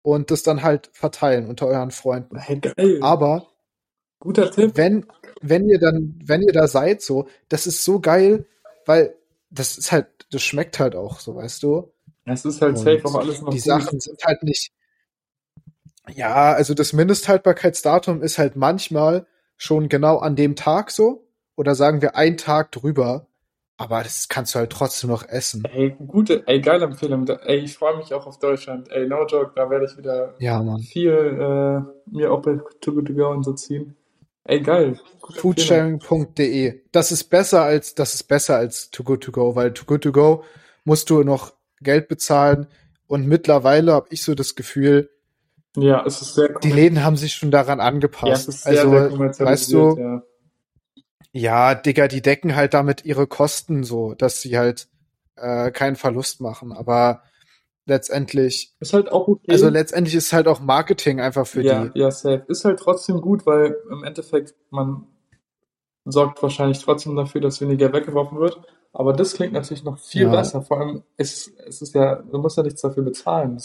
und das dann halt verteilen unter euren Freunden. Hey, geil. Aber Guter Tipp. wenn, wenn ihr da seid, so, das ist so geil, weil das ist halt, das schmeckt halt auch, so, weißt du? Es ist halt safe auch Und alles noch die gut. Sachen sind halt nicht, ja, also das Mindesthaltbarkeitsdatum ist halt manchmal schon genau an dem Tag so, oder sagen wir einen Tag drüber, aber das kannst du halt trotzdem noch essen. Geile Empfehlung. Ey, ich freue mich auch auf Deutschland. Ey, no joke, da werde ich wieder Ja, Mann. viel mir auch bei Too Good To Go und so ziehen. Ey, geil. Gute Empfehlung. Foodsharing.de. Das ist besser als Too Good To Go, weil Too Good To Go musst du noch Geld bezahlen und mittlerweile habe ich so das Gefühl, Ja, es ist die Läden haben sich schon daran ja, es angepasst. ist sehr, sehr Also, weißt kommerzialisiert, du, ja. ja, Digga, die decken halt damit ihre Kosten so, dass sie halt keinen Verlust machen. Aber letztendlich, Ist halt auch also okay. letztendlich ist halt auch Marketing einfach für Ja, die. ja, safe. Ist halt trotzdem gut, weil im Endeffekt man sorgt wahrscheinlich trotzdem dafür, dass weniger weggeworfen wird. Aber das klingt natürlich noch viel Ja. besser. Vor allem, es ist ja, du musst ja nichts dafür bezahlen.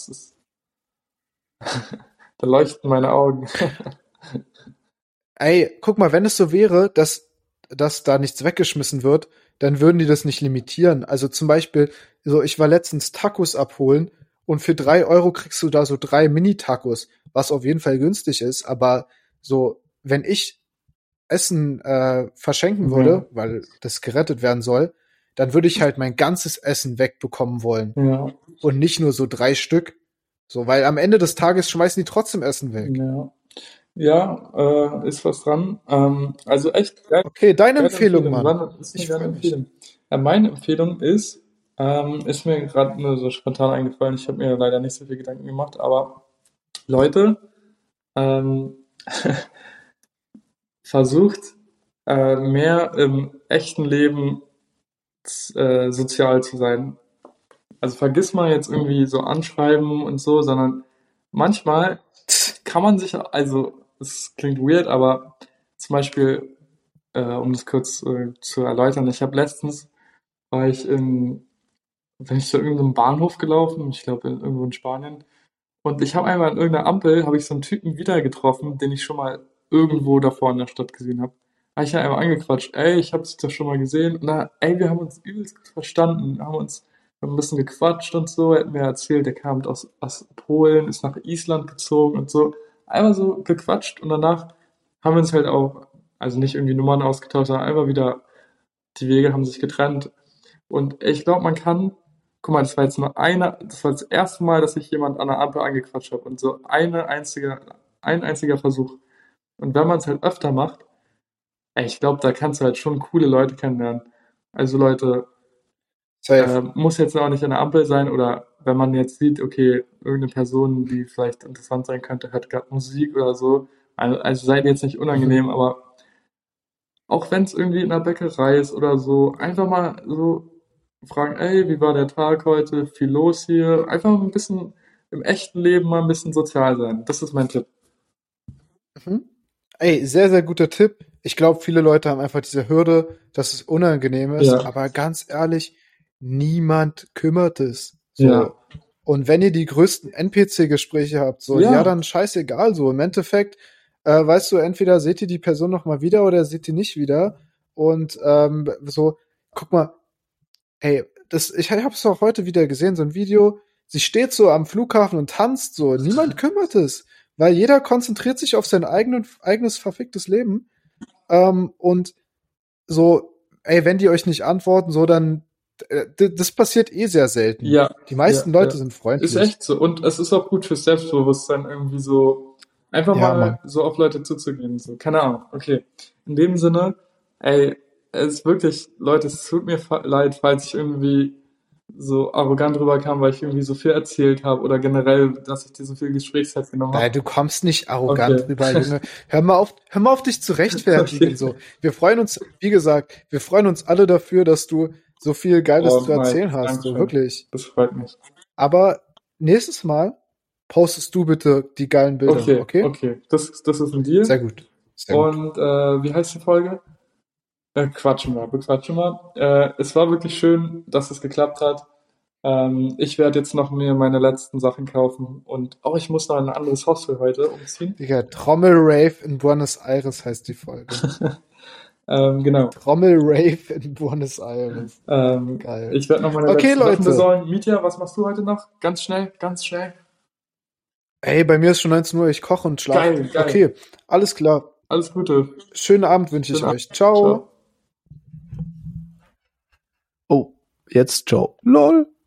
Da leuchten meine Augen. Ey, guck mal, wenn es so wäre, dass da nichts weggeschmissen wird, dann würden die das nicht limitieren. Also zum Beispiel, so ich war letztens Tacos abholen und für 3 € kriegst du da so 3 Mini-Tacos, was auf jeden Fall günstig ist. Aber so, wenn ich Essen verschenken Ja, würde, weil das gerettet werden soll, dann würde ich halt mein ganzes Essen wegbekommen wollen ja, und nicht nur so 3 Stück. So, weil am Ende des Tages schmeißen die trotzdem Essen weg. ja. Ja, ist was dran. Also echt Okay, deine geile Empfehlung, Empfehlung. Mann. Ist eine Ich geile freue mich. Empfehlung. Ja, meine Empfehlung ist mir gerade nur so spontan eingefallen. Ich habe mir leider nicht so viel Gedanken gemacht, aber Leute, ähm, versucht mehr im echten Leben sozial zu sein. Also vergiss mal jetzt irgendwie so anschreiben und so, sondern manchmal kann man sich, also es klingt weird, aber zum Beispiel, um das kurz zu erläutern, war ich bin ich zu irgendeinem Bahnhof gelaufen, ich glaube irgendwo in Spanien, und ich habe einmal an irgendeiner Ampel, habe ich so einen Typen wieder getroffen, den ich schon mal irgendwo davor in der Stadt gesehen habe. Habe ich ihn einmal angequatscht, ey, ich habe dich doch schon mal gesehen. Und dann, ey, wir haben uns übelst gut verstanden, haben ein bisschen gequatscht und so. Er hat mir erzählt, der kam aus Polen, ist nach Island gezogen und so. Einmal so gequatscht und danach haben wir uns halt auch, also nicht irgendwie Nummern ausgetauscht, sondern einfach wieder, die Wege haben sich getrennt. Und ich glaube, man kann, guck mal, das war das erste Mal, dass ich jemand an der Ampel angequatscht habe und so ein einziger Versuch. Und wenn man es halt öfter macht, ey, ich glaube, da kannst du halt schon coole Leute kennenlernen. Also Leute, Safe. muss jetzt auch nicht an der Ampel sein oder wenn man jetzt sieht, okay, irgendeine Person, die vielleicht interessant sein könnte, hört gerade Musik oder so. Also seid jetzt nicht Mhm. unangenehm, aber auch wenn es irgendwie in der Bäckerei ist oder so, einfach mal so fragen, ey, wie war der Tag heute? Viel los hier. Einfach ein bisschen im echten Leben mal ein bisschen sozial sein. Das ist mein Tipp. Mhm. Ey, sehr, sehr guter Tipp. Ich glaube, viele Leute haben einfach diese Hürde, dass es unangenehm ist, Ja, aber ganz ehrlich, niemand kümmert es. ja, So. Und wenn ihr die größten NPC-Gespräche habt, so, ja, ja, dann scheißegal, so. Im Endeffekt, weißt du, entweder seht ihr die Person noch mal wieder oder seht ihr nicht wieder. Und so, guck mal, ey, ich hab's auch heute wieder gesehen, so ein Video. Sie steht so am Flughafen und tanzt so. Niemand kümmert es, weil jeder konzentriert sich auf sein eigenes verficktes Leben. Und so, ey, wenn die euch nicht antworten, so dann, das passiert eh sehr selten. ja, Die ja, meisten ja. Leute sind Ist freundlich. echt so. Und es ist auch gut fürs Selbstbewusstsein, irgendwie so einfach Ja, mal Mann. so auf Leute zuzugehen. So, keine Ahnung. Okay. In dem Sinne, ey, es ist wirklich, Leute, es tut mir leid, falls ich irgendwie so arrogant rüberkam, weil ich irgendwie so viel erzählt habe oder generell, dass ich dir so viel Gesprächszeit genommen Nein, habe. du kommst nicht arrogant Okay. rüber, Junge. Hör mal auf, dich zu rechtfertigen, Okay. so. Wir freuen uns, wie gesagt, wir freuen uns alle dafür, dass du so viel Geiles Oh, zu Mike, erzählen hast, so Dankeschön. wirklich. Das freut mich. Aber nächstes Mal postest du bitte die geilen Bilder, Okay, okay? okay. Das ist ein Deal. Sehr gut. Sehr gut. Und wie heißt die Folge? Bequatschen wir. Es war wirklich schön, dass es geklappt hat. Ich werde jetzt noch mir meine letzten Sachen kaufen und ich muss noch in ein anderes Haus für heute umziehen. Digga, Trommelrave in Buenos Aires heißt die Folge. Genau. Trommelrave in Buenos Aires. Geil. Ich werde noch meine Okay, letzten Sachen Leute. besorgen. Mitya, was machst du heute noch? Ganz schnell, ganz schnell. Ey, bei mir ist schon 19 Uhr, ich koche und schlafe. Geil, geil. Okay, alles klar. Alles Gute. Schönen Abend wünsche ich Schönen euch. Ciao. Ciao. Oh, jetzt ciao. LOL.